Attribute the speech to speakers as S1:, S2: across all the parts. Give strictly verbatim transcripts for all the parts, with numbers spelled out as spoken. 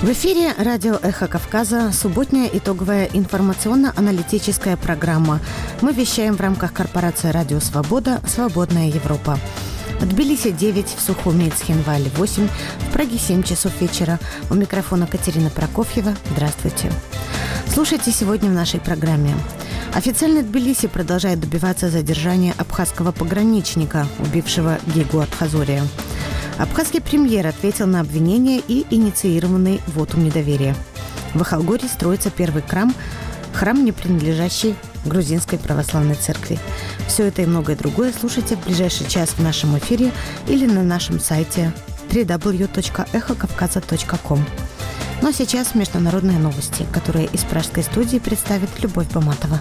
S1: В эфире радио «Эхо Кавказа», субботняя итоговая информационно-аналитическая программа. Мы вещаем в рамках корпорации «Радио Свобода. Свободная Европа». В Тбилиси девять, в Сухуми и Цхинвале восемь, в Праге семь часов вечера. У микрофона Катерина Прокофьева. Здравствуйте. Слушайте сегодня в нашей программе. Официально Тбилиси продолжает добиваться задержания абхазского пограничника, убившего Гигу Атхазория. Абхазский премьер ответил на обвинения и инициированный вотум недоверия. В Ахалгоре строится первый храм, храм, не принадлежащий грузинской православной церкви. Все это и многое другое слушайте в ближайший час в нашем эфире или на нашем сайте дабл ю дабл ю дабл ю точка эхо кавказа точка ком. Ну а сейчас международные новости, которые из пражской студии представит Любовь Баматова.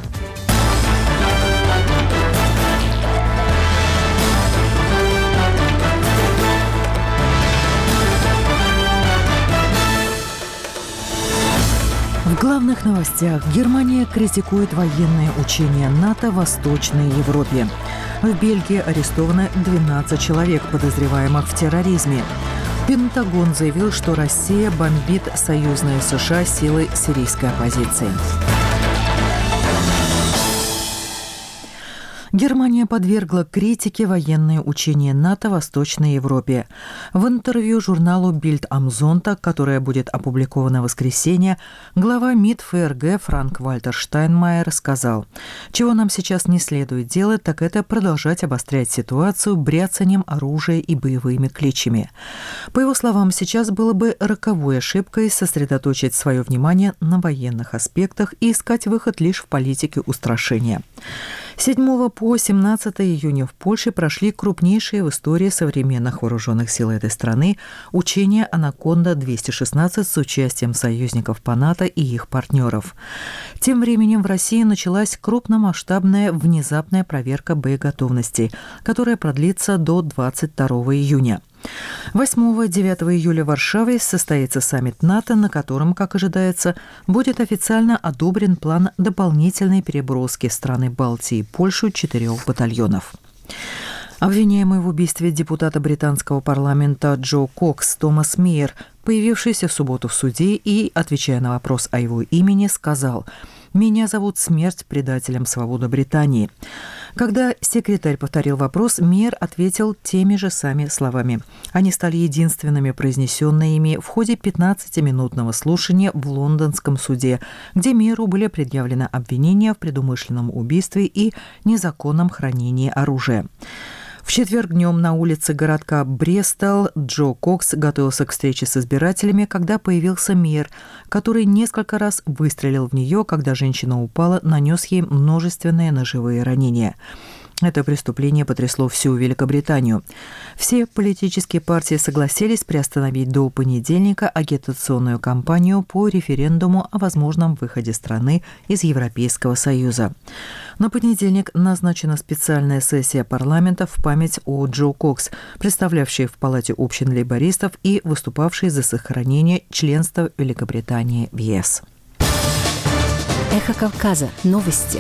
S2: В главных новостях. Германия критикует военные учения НАТО в Восточной Европе. В Бельгии арестовано двенадцать человек, подозреваемых в терроризме. Пентагон заявил, что Россия бомбит союзные США силы сирийской оппозиции. Германия подвергла критике военные учения НАТО в Восточной Европе. В интервью журналу Bild am Sonntag, которое будет опубликовано в воскресенье, глава МИД ФРГ Франк-Вальтер Штайнмайер сказал: «Чего нам сейчас не следует делать, так это продолжать обострять ситуацию бряцанием оружия и боевыми кличами». По его словам, сейчас было бы роковой ошибкой сосредоточить свое внимание на военных аспектах и искать выход лишь в политике устрашения. седьмого по семнадцатое июня в Польше прошли крупнейшие в истории современных вооруженных сил этой страны учения «Анаконда-двести шестнадцать» с участием союзников по НАТО и их партнеров. Тем временем в России началась крупномасштабная внезапная проверка боеготовности, которая продлится до двадцать второго июня. восьмого-девятого июля в Варшаве состоится саммит НАТО, на котором, как ожидается, будет официально одобрен план дополнительной переброски страны Балтии и Польшу четырех батальонов. Обвиняемый в убийстве депутата британского парламента Джо Кокс Томас Мейер, появившийся в субботу в суде и, отвечая на вопрос о его имени, сказал: «Меня зовут Смерть предателем свободы Британии». Когда секретарь повторил вопрос, Мейер ответил теми же самыми словами. Они стали единственными произнесенными в ходе пятнадцатиминутного слушания в лондонском суде, где Мейеру были предъявлены обвинения в предумышленном убийстве и незаконном хранении оружия. В четверг днем на улице городка Брестол Джо Кокс готовился к встрече с избирателями, когда появился Мейер, который несколько раз выстрелил в нее, когда женщина упала, нанес ей множественные ножевые ранения. Это преступление потрясло всю Великобританию. Все политические партии согласились приостановить до понедельника агитационную кампанию по референдуму о возможном выходе страны из Европейского Союза. На понедельник назначена специальная сессия парламента в память о Джо Кокс, представлявшей в Палате общин лейбористов и выступавшей за сохранение членства Великобритании в ЕС.
S1: Эхо Кавказа. Новости.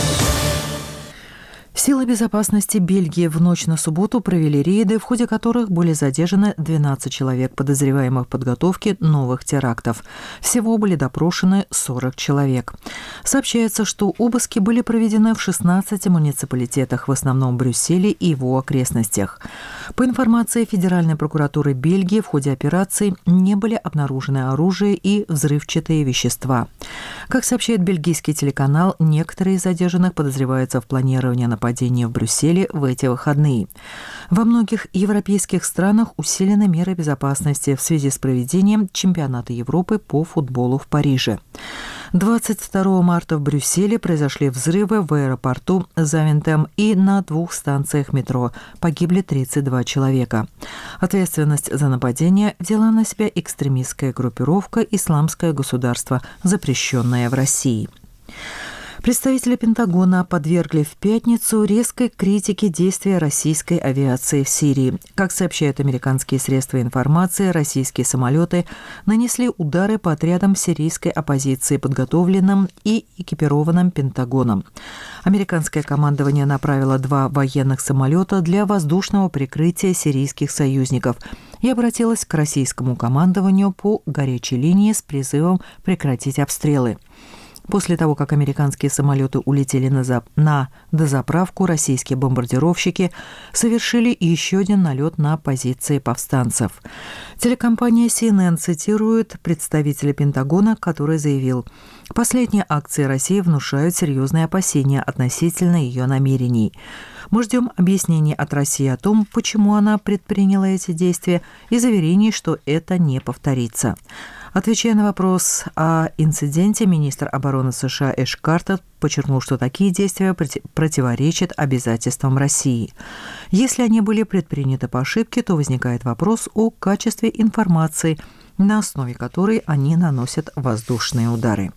S2: Силы безопасности Бельгии в ночь на субботу провели рейды, в ходе которых были задержаны двенадцать человек, подозреваемых в подготовке новых терактов. Всего были допрошены сорок человек. Сообщается, что обыски были проведены в шестнадцати муниципалитетах, в основном в Брюсселе и его окрестностях. По информации Федеральной прокуратуры Бельгии, в ходе операции не были обнаружены оружие и взрывчатые вещества. Как сообщает бельгийский телеканал, некоторые из задержанных подозреваются в планировании нападения в Брюсселе в эти выходные. Во многих европейских странах усилены меры безопасности в связи с проведением чемпионата Европы по футболу в Париже. двадцать второго марта в Брюсселе произошли взрывы в аэропорту Завентем и на двух станциях метро. Погибли тридцать два человека. Ответственность за нападение взяла на себя экстремистская группировка «Исламское государство», запрещенное в России. Представители Пентагона подвергли в пятницу резкой критике действия российской авиации в Сирии. Как сообщают американские средства информации, российские самолеты нанесли удары по отрядам сирийской оппозиции, подготовленным и экипированным Пентагоном. Американское командование направило два военных самолета для воздушного прикрытия сирийских союзников и обратилось к российскому командованию по горячей линии с призывом прекратить обстрелы. После того, как американские самолеты улетели на, зап... на дозаправку, российские бомбардировщики совершили еще один налет на позиции повстанцев. Телекомпания си эн эн цитирует представителя Пентагона, который заявил: «Последние акции России внушают серьезные опасения относительно ее намерений. Мы ждем объяснений от России о том, почему она предприняла эти действия, и заверений, что это не повторится». Отвечая на вопрос о инциденте, министр обороны США Эш Картер подчеркнул, что такие действия противоречат обязательствам России. Если они были предприняты по ошибке, то возникает вопрос о качестве информации, на основе которой они наносят воздушные удары.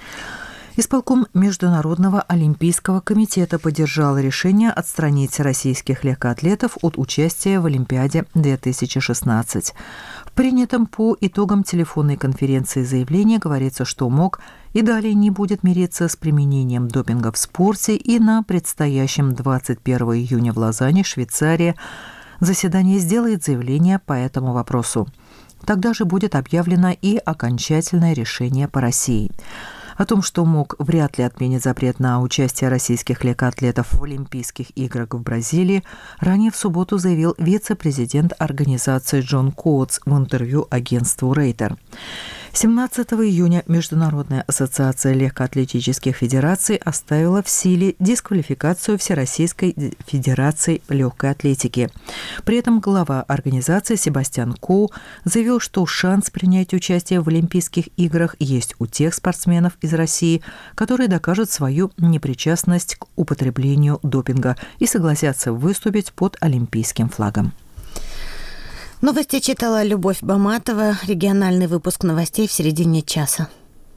S2: Исполком Международного олимпийского комитета поддержал решение отстранить российских легкоатлетов от участия в Олимпиаде две тысячи шестнадцать. В принятом по итогам телефонной конференции заявлении говорится, что МОК и далее не будет мириться с применением допинга в спорте, и на предстоящем двадцать первого июня в Лозанне, Швейцария, заседание сделает заявление по этому вопросу. Тогда же будет объявлено и окончательное решение по России. О том, что МОК вряд ли отменит запрет на участие российских легкоатлетов в Олимпийских играх в Бразилии, ранее в субботу заявил вице-президент организации Джон Коутс в интервью агентству Рейтер. семнадцатого июня Международная ассоциация легкоатлетических федераций оставила в силе дисквалификацию Всероссийской федерации легкой атлетики. При этом глава организации Себастьян Коу заявил, что шанс принять участие в Олимпийских играх есть у тех спортсменов из России, которые докажут свою непричастность к употреблению допинга и согласятся выступить под олимпийским флагом.
S1: Новости читала Любовь Баматова. Региональный выпуск новостей в середине часа.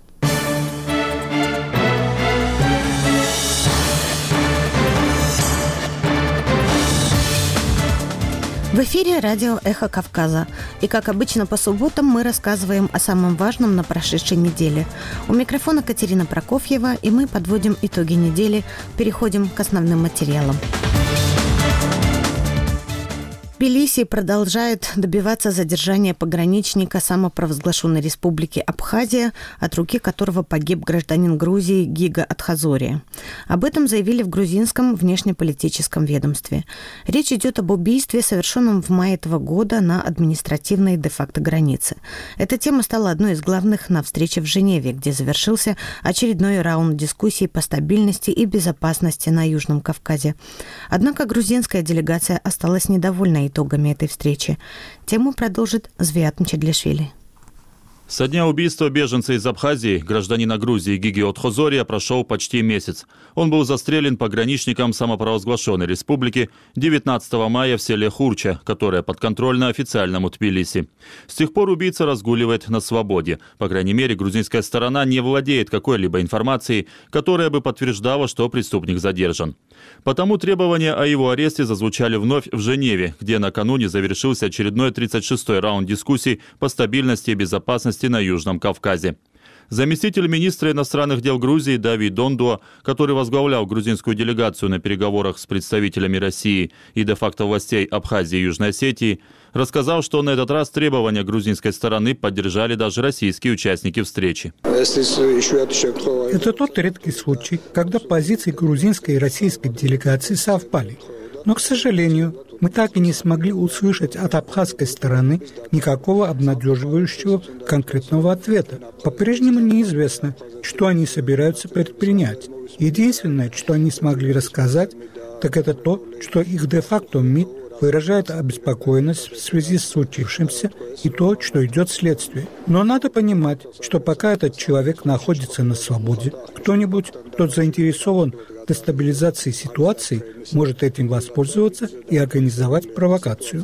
S1: В эфире радио «Эхо Кавказа». И, как обычно, по субботам мы рассказываем о самом важном на прошедшей неделе. У микрофона Катерина Прокофьева, и мы подводим итоги недели, переходим к основным материалам. Тбилиси продолжает добиваться задержания пограничника самопровозглашенной республики Абхазия, от руки которого погиб гражданин Грузии Гига Атхазория. Об этом заявили в грузинском внешнеполитическом ведомстве. Речь идет об убийстве, совершенном в мае этого года на административной де-факто границе. Эта тема стала одной из главных на встрече в Женеве, где завершился очередной раунд дискуссий по стабильности и безопасности на Южном Кавказе. Однако грузинская делегация осталась недовольна итогами этой встречи. Тему продолжит Звиат Мчедлишвили.
S3: Со дня убийства беженца из Абхазии, гражданина Грузии Гиги Атхазория, прошел почти месяц. Он был застрелен пограничником самопровозглашенной республики девятнадцатого мая в селе Хурча, которое подконтрольно официальному Тбилиси. С тех пор убийца разгуливает на свободе. По крайней мере, грузинская сторона не владеет какой-либо информацией, которая бы подтверждала, что преступник задержан. Потому требования о его аресте зазвучали вновь в Женеве, где накануне завершился очередной тридцать шестой раунд дискуссий по стабильности и безопасности на Южном Кавказе. Заместитель министра иностранных дел Грузии Давид Дондуа, который возглавлял грузинскую делегацию на переговорах с представителями России и де-факто властей Абхазии и Южной Осетии, рассказал, что на этот раз требования грузинской стороны поддержали даже российские участники встречи.
S4: Это тот редкий случай, когда позиции грузинской и российской делегации совпали. Но, к сожалению, мы так и не смогли услышать от абхазской стороны никакого обнадеживающего конкретного ответа. По-прежнему неизвестно, что они собираются предпринять. Единственное, что они смогли рассказать, так это то, что их де-факто МИД выражает обеспокоенность в связи с случившимся и то, что идет следствие. Но надо понимать, что пока этот человек находится на свободе, кто-нибудь, кто заинтересован в дестабилизации ситуации, может этим воспользоваться и организовать провокацию.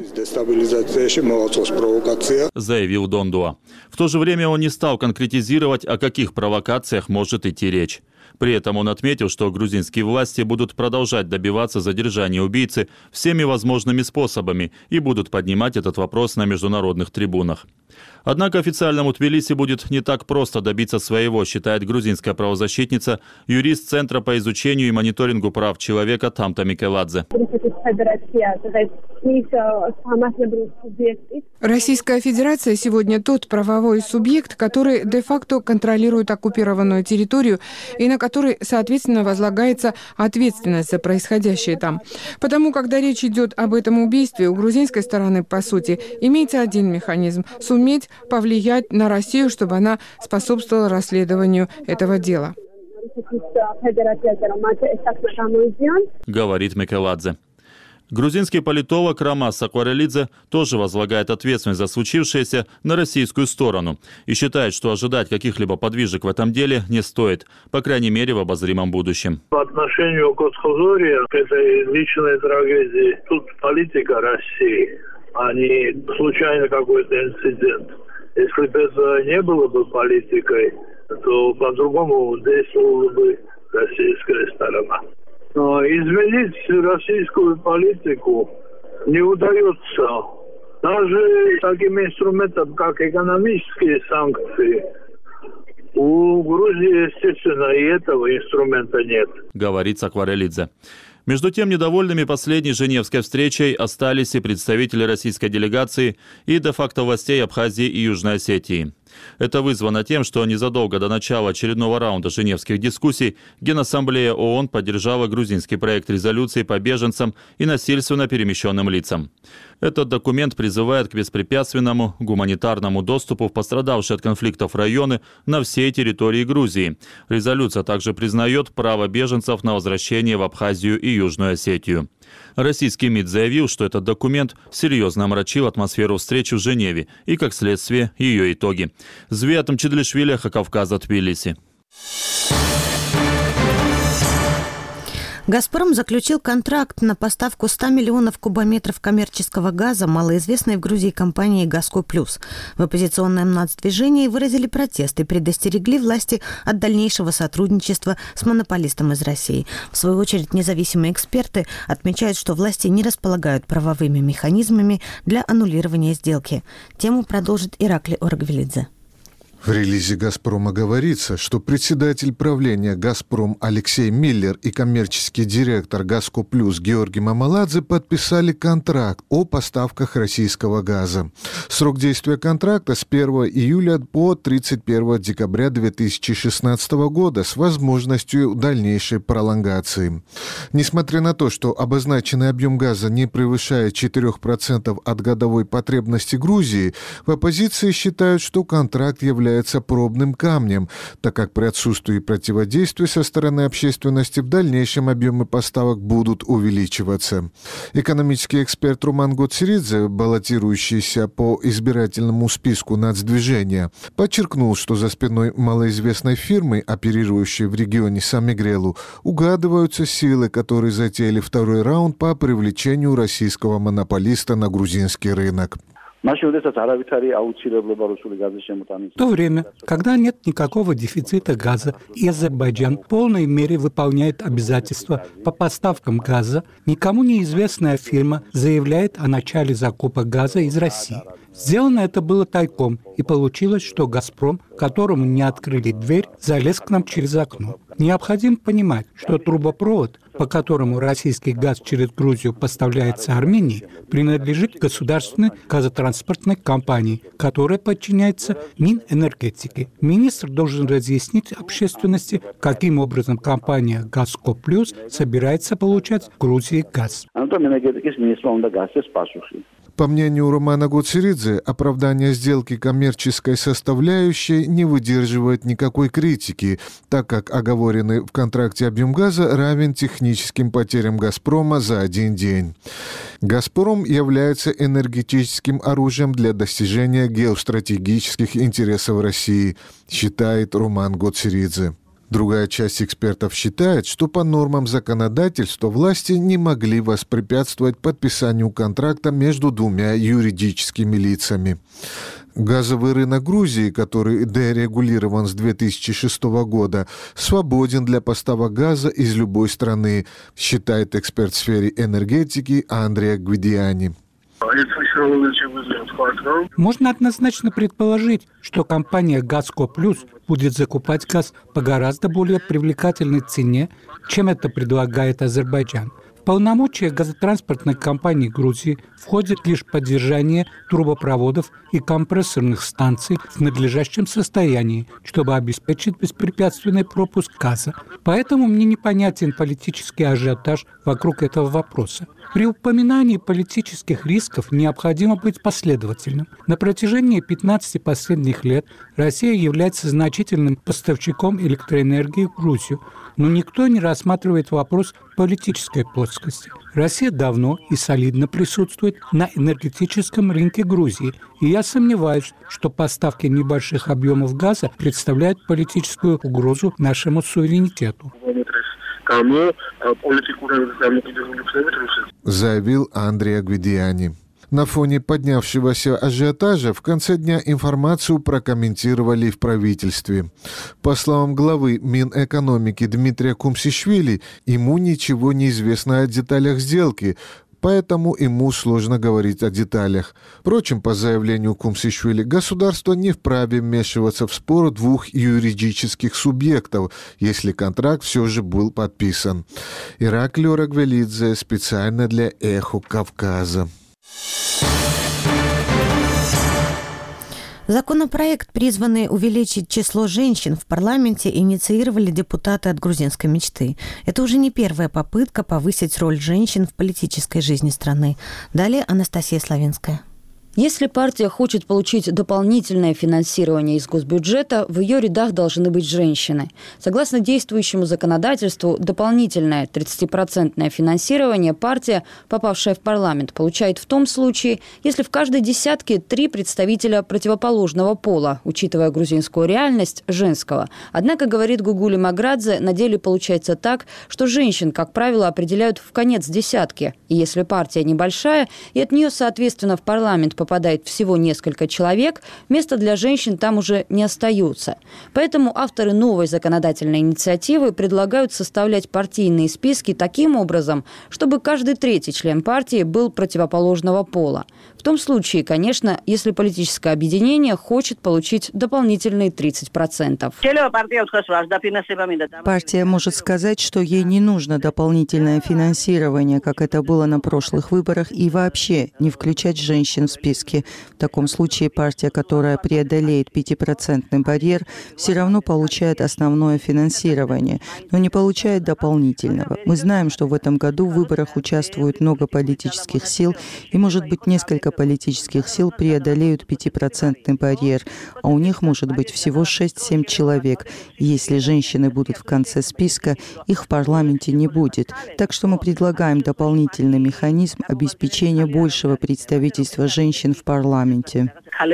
S3: Заявил Дондуа. В то же время он не стал конкретизировать, о каких провокациях может идти речь. При этом он отметил, что грузинские власти будут продолжать добиваться задержания убийцы всеми возможными способами и будут поднимать этот вопрос на международных трибунах. Однако официальному Тбилиси будет не так просто добиться своего, считает грузинская правозащитница, юрист Центра по изучению и мониторингу прав человека Тамта Микеладзе.
S5: Российская Федерация сегодня тот правовой субъект, который де-факто контролирует оккупированную территорию и на который, соответственно, возлагается ответственность за происходящее там. Потому, когда речь идет об этом убийстве, у грузинской стороны, по сути, имеется один механизм – суметь повлиять на Россию, чтобы она способствовала расследованию этого дела.
S3: Говорит Микеладзе. Грузинский политолог Ромас Акварелидзе тоже возлагает ответственность за случившееся на российскую сторону и считает, что ожидать каких-либо подвижек в этом деле не стоит, по крайней мере в обозримом будущем.
S6: По отношению к Отхозори, к этой личной трагедии, тут политика России, а не случайно какой-то инцидент. Если бы это не было бы политикой, то по-другому действовала бы российская сторона. Но изменить российскую политику не удается. Даже таким инструментом, как экономические санкции, у Грузии, естественно, и этого инструмента нет.
S3: Говорит Акварелидзе. Между тем, недовольными последней Женевской встречей остались и представители российской делегации, и де-факто властей Абхазии и Южной Осетии. Это вызвано тем, что незадолго до начала очередного раунда женевских дискуссий Генассамблея ООН поддержала грузинский проект резолюции по беженцам и насильственно перемещенным лицам. Этот документ призывает к беспрепятственному гуманитарному доступу в пострадавшие от конфликтов районы на всей территории Грузии. Резолюция также признает право беженцев на возвращение в Абхазию и Южную Осетию. Российский МИД заявил, что этот документ серьезно омрачил атмосферу встречи в Женеве и, как следствие, ее итоги. Звиатом Чедлишвили, Хакавказа, Тбилиси.
S1: «Газпром» заключил контракт на поставку ста миллионов кубометров коммерческого газа малоизвестной в Грузии компании «Газко Плюс». В оппозиционном нацдвижении выразили протест и предостерегли власти от дальнейшего сотрудничества с монополистом из России. В свою очередь, независимые эксперты отмечают, что власти не располагают правовыми механизмами для аннулирования сделки. Тему продолжит Иракли Оргвелидзе.
S7: В релизе «Газпрома» говорится, что председатель правления «Газпром» Алексей Миллер и коммерческий директор «Газко Плюс» Георгий Мамаладзе подписали контракт о поставках российского газа. Срок действия контракта с первого июля по тридцать первого декабря две тысячи шестнадцатого года с возможностью дальнейшей пролонгации. Несмотря на то, что обозначенный объем газа не превышает четырех процентов от годовой потребности Грузии, в оппозиции считают, что контракт является пробным камнем, так как при отсутствии противодействия со стороны общественности в дальнейшем объемы поставок будут увеличиваться. Экономический эксперт Роман Гоцеридзе, баллотирующийся по избирательному списку нацдвижения, подчеркнул, что за спиной малоизвестной фирмы, оперирующей в регионе Самигрелу, угадываются силы, которые затеяли второй раунд по привлечению российского монополиста на грузинский рынок.
S4: В то время, когда нет никакого дефицита газа и Азербайджан в полной мере выполняет обязательства по поставкам газа, никому неизвестная фирма заявляет о начале закупок газа из России. Сделано это было тайком, и получилось, что «Газпром», которому не открыли дверь, залез к нам через окно. Необходимо понимать, что трубопровод, по которому российский газ через Грузию поставляется Армении, принадлежит государственной газотранспортной компании, которая подчиняется Минэнергетике. Министр должен разъяснить общественности, каким образом компания «Газко Плюс» собирается получать в Грузии газ.
S7: По мнению Романа Гоцеридзе, оправдание сделки коммерческой составляющей не выдерживает никакой критики, так как оговоренный в контракте объем газа равен техническим потерям «Газпрома» за один день. «Газпром» является энергетическим оружием для достижения геостратегических интересов России, считает Роман Гоцеридзе. Другая часть экспертов считает, что по нормам законодательства власти не могли воспрепятствовать подписанию контракта между двумя юридическими лицами. Газовый рынок Грузии, который дерегулирован с две тысячи шестого года, свободен для поставок газа из любой страны, считает эксперт в сфере энергетики Андреа Гвидиани.
S8: Можно однозначно предположить, что компания «Газко Плюс» будет закупать газ по гораздо более привлекательной цене, чем это предлагает Азербайджан. В полномочия газотранспортной компании Грузии входит лишь поддержание трубопроводов и компрессорных станций в надлежащем состоянии, чтобы обеспечить беспрепятственный пропуск газа. Поэтому мне непонятен политический ажиотаж вокруг этого вопроса. При упоминании политических рисков необходимо быть последовательным. На протяжении пятнадцати последних лет Россия является значительным поставщиком электроэнергии в Грузию, но никто не рассматривает вопрос политической плоскости. Россия давно и солидно присутствует на энергетическом рынке Грузии, и я сомневаюсь, что поставки небольших объемов газа представляют политическую угрозу нашему суверенитету.
S7: Заявил Андреа Гвидиани. На фоне поднявшегося ажиотажа в конце дня информацию прокомментировали в правительстве. По словам главы Минэкономики Дмитрия Кумсишвили, ему ничего не известно о деталях сделки, поэтому ему сложно говорить о деталях. Впрочем, по заявлению Кумсишвили, государство не вправе вмешиваться в спор двух юридических субъектов, если контракт все же был подписан. Ираклий Рагвелидзе специально для «Эхо Кавказа».
S1: Законопроект, призванный увеличить число женщин в парламенте, инициировали депутаты от грузинской мечты. Это уже не первая попытка повысить роль женщин в политической жизни страны. Далее Анастасия Славинская.
S9: Если партия хочет получить дополнительное финансирование из госбюджета, в ее рядах должны быть женщины. Согласно действующему законодательству, дополнительное тридцатипроцентное финансирование партия, попавшая в парламент, получает в том случае, если в каждой десятке три представителя противоположного пола, учитывая грузинскую реальность, женского. Однако, говорит Гугули Маградзе, на деле получается так, что женщин, как правило, определяют в конец десятки. И если партия небольшая, и от нее, соответственно, в парламент попадает всего несколько человек, места для женщин там уже не остается. Поэтому авторы новой законодательной инициативы предлагают составлять партийные списки таким образом, чтобы каждый третий член партии был противоположного пола. В том случае, конечно, если политическое объединение хочет получить дополнительные тридцать процентов.
S10: Партия может сказать, что ей не нужно дополнительное финансирование, как это было на прошлых выборах, и вообще не включать женщин в списки. В таком случае партия, которая преодолеет пятипроцентный барьер, все равно получает основное финансирование, но не получает дополнительного. Мы знаем, что в этом году в выборах участвует много политических сил, и, может быть, несколько политических сил преодолеют пятипроцентный барьер, а у них может быть всего шесть-семь человек. И если женщины будут в конце списка, их в парламенте не будет. Так что мы предлагаем дополнительный механизм обеспечения большего представительства женщин в парламенте.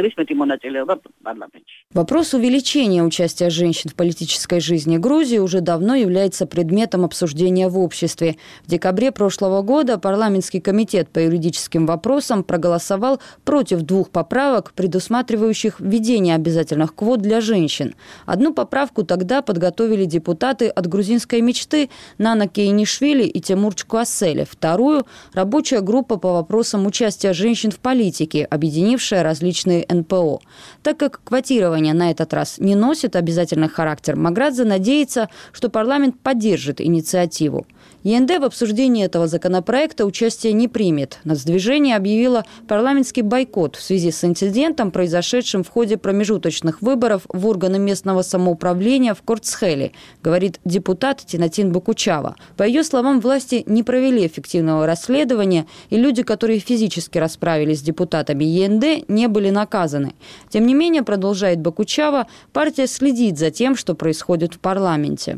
S9: Вопрос увеличения участия женщин в политической жизни Грузии уже давно является предметом обсуждения в обществе. В декабре прошлого года парламентский комитет по юридическим вопросам проголосовал против двух поправок, предусматривающих введение обязательных квот для женщин. Одну поправку тогда подготовили депутаты от грузинской мечты Нана Кейнишвили и Тимур Чкуасели. Вторую – рабочая группа по вопросам участия женщин в политике, объединившая различные эн пэ о. Так как квотирование на этот раз не носит обязательный характер, Маградзе надеется, что парламент поддержит инициативу. е эн дэ в обсуждении этого законопроекта участие не примет. Нацдвижение объявило парламентский бойкот в связи с инцидентом, произошедшим в ходе промежуточных выборов в органы местного самоуправления в Корцхели, говорит депутат Тинатин Бакучава. По ее словам, власти не провели эффективного расследования, и люди, которые физически расправились с депутатами е эн дэ, не были наказаны. безнаказаны. Тем не менее, продолжает Бакучава, партия следит за тем, что происходит в парламенте.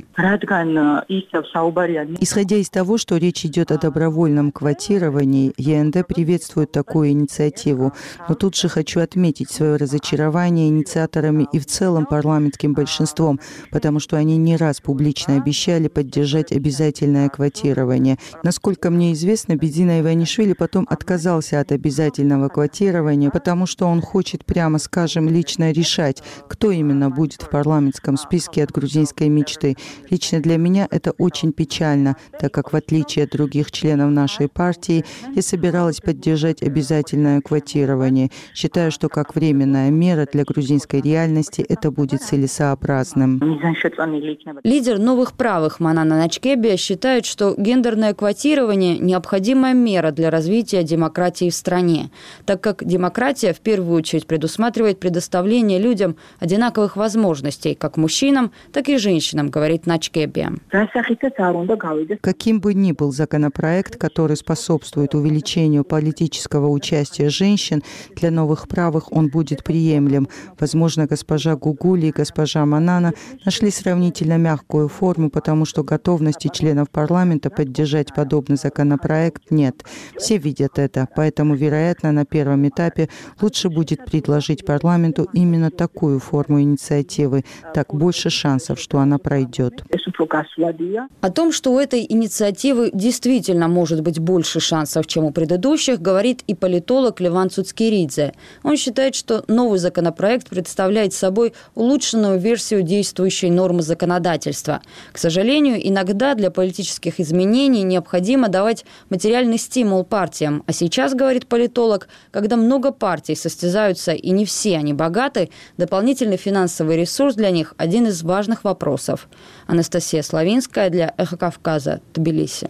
S10: Исходя из того, что речь идет о добровольном квотировании, ЕНД приветствует такую инициативу. Но тут же хочу отметить свое разочарование инициаторами и в целом парламентским большинством, потому что они не раз публично обещали поддержать обязательное квотирование. Насколько мне известно, Бедзина Иванишвили потом отказался от обязательного квотирования, потому что он хочет, прямо скажем, лично решать, кто именно будет в парламентском списке от грузинской мечты. Лично для меня это очень печально, так как в отличие от других членов нашей партии, я собиралась поддержать обязательное квотирование. Считаю, что как временная мера для грузинской реальности это будет целесообразным.
S9: Лидер новых правых Манана Начкебия считает, что гендерное квотирование – необходимая мера для развития демократии в стране, так как демократия в первую очередь предусматривает предоставление людям одинаковых возможностей, как мужчинам, так и женщинам, говорит Начкебия.
S10: Каким бы ни был законопроект, который способствует увеличению политического участия женщин, для новых правых он будет приемлем. Возможно, госпожа Гугули и госпожа Манана нашли сравнительно мягкую форму, потому что готовности членов парламента поддержать подобный законопроект нет. Все видят это, поэтому, вероятно, на первом этапе лучше будет предложить парламенту именно такую форму инициативы. Так больше шансов, что она пройдет.
S9: О том, что у этой инициативы действительно может быть больше шансов, чем у предыдущих, говорит и политолог Леван Цуцкиридзе. Он считает, что новый законопроект представляет собой улучшенную версию действующей нормы законодательства. К сожалению, иногда для политических изменений необходимо давать материальный стимул партиям. А сейчас, говорит политолог, когда много партий состязаются и не все они богаты, дополнительный финансовый ресурс для них – один из важных вопросов. Анастасия Славинская для «Эхо Кавказа», Тбилиси.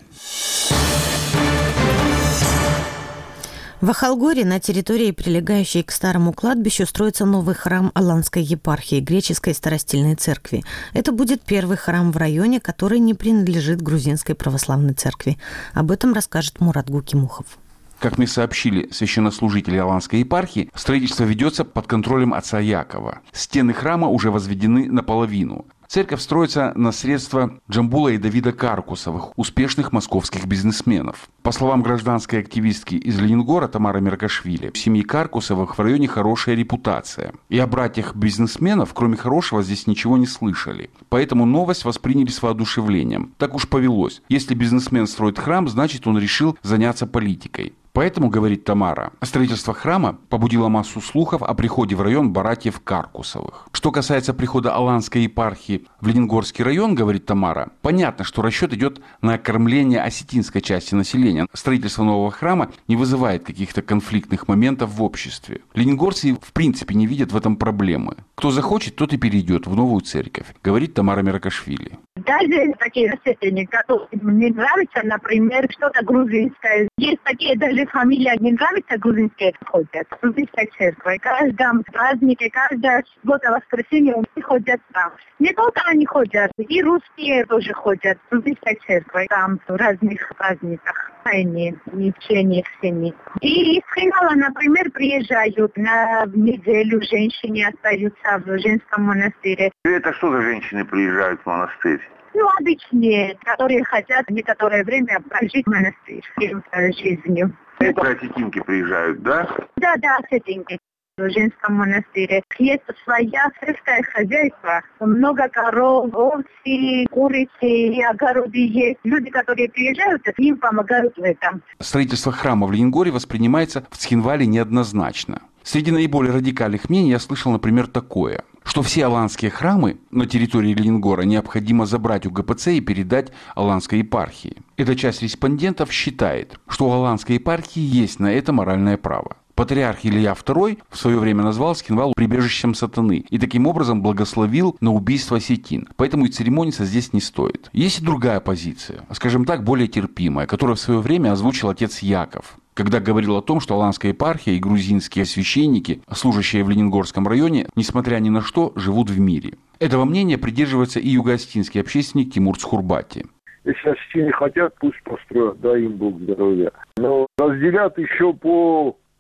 S1: В Ахалгоре, на территории, прилегающей к старому кладбищу, строится новый храм Аланской епархии, греческой старостильной церкви. Это будет первый храм в районе, который не принадлежит грузинской православной церкви. Об этом расскажет Мурат Гукимухов.
S11: Как мне сообщили священнослужители Аланской епархии, строительство ведется под контролем отца Якова. Стены храма уже возведены наполовину. Церковь строится на средства Джамбула и Давида Каркусовых, успешных московских бизнесменов. По словам гражданской активистки из Ленингора Тамары Меркашвили, в семье Каркусовых в районе хорошая репутация. И о братьях бизнесменов, кроме хорошего, здесь ничего не слышали. Поэтому новость восприняли с воодушевлением. Так уж повелось. Если бизнесмен строит храм, значит, он решил заняться политикой. Поэтому, говорит Тамара, строительство храма побудило массу слухов о приходе в район братьев Каркусовых. Что касается прихода Аланской епархии в Ленигорский район, говорит Тамара, понятно, что расчет идет на окормление осетинской части населения. Строительство нового храма не вызывает каких-то конфликтных моментов в обществе. Ленингорцы в принципе не видят в этом проблемы. Кто захочет, тот и перейдет в новую церковь, говорит Тамара Меркашвили.
S12: Даже такие растения, которые мне нравятся, например, что-то грузинское. Есть такие даже фамилии, не нравятся грузинские, ходят. Грузинская церковь. В каждом празднике, каждое суббота-воскресенье они ходят там. Не только они ходят, и русские тоже ходят. Грузинская церковь там в разных праздниках. Они ничего всеми. И из Хинала, например, приезжают на неделю, женщины остаются в женском монастыре.
S13: Это что за женщины приезжают в монастырь?
S12: Ну, обычные, которые хотят некоторое время прожить в монастырь жизнью.
S13: Это осетинки приезжают, да?
S12: Да, да, осетинки. В женском монастыре. Есть своя сельское хозяйство. Много коров, овцы, курицы и огороды есть. Люди, которые приезжают, им помогают в этом.
S11: Строительство храма в Ленингоре воспринимается в Цхинвале неоднозначно. Среди наиболее радикальных мнений я слышал, например, такое, что все аланские храмы на территории Ленингора необходимо забрать у ГПЦ и передать Аланской епархии. Эта часть респондентов считает, что у Аланской епархии есть на это моральное право. Патриарх Илья второй в свое время назвал Цхинвал прибежищем сатаны и таким образом благословил на убийство осетин. Поэтому и церемониться здесь не стоит. Есть и другая позиция, скажем так, более терпимая, которую в свое время озвучил отец Яков, когда говорил о том, что Аланская епархия и грузинские священники, служащие в Ленингорском районе, несмотря ни на что, живут в мире. Этого мнения придерживается и юго-осетинский общественник Тимур Цхурбати.
S14: Если осетины хотят, пусть построят, дай им Бог здоровья. Но разделят еще по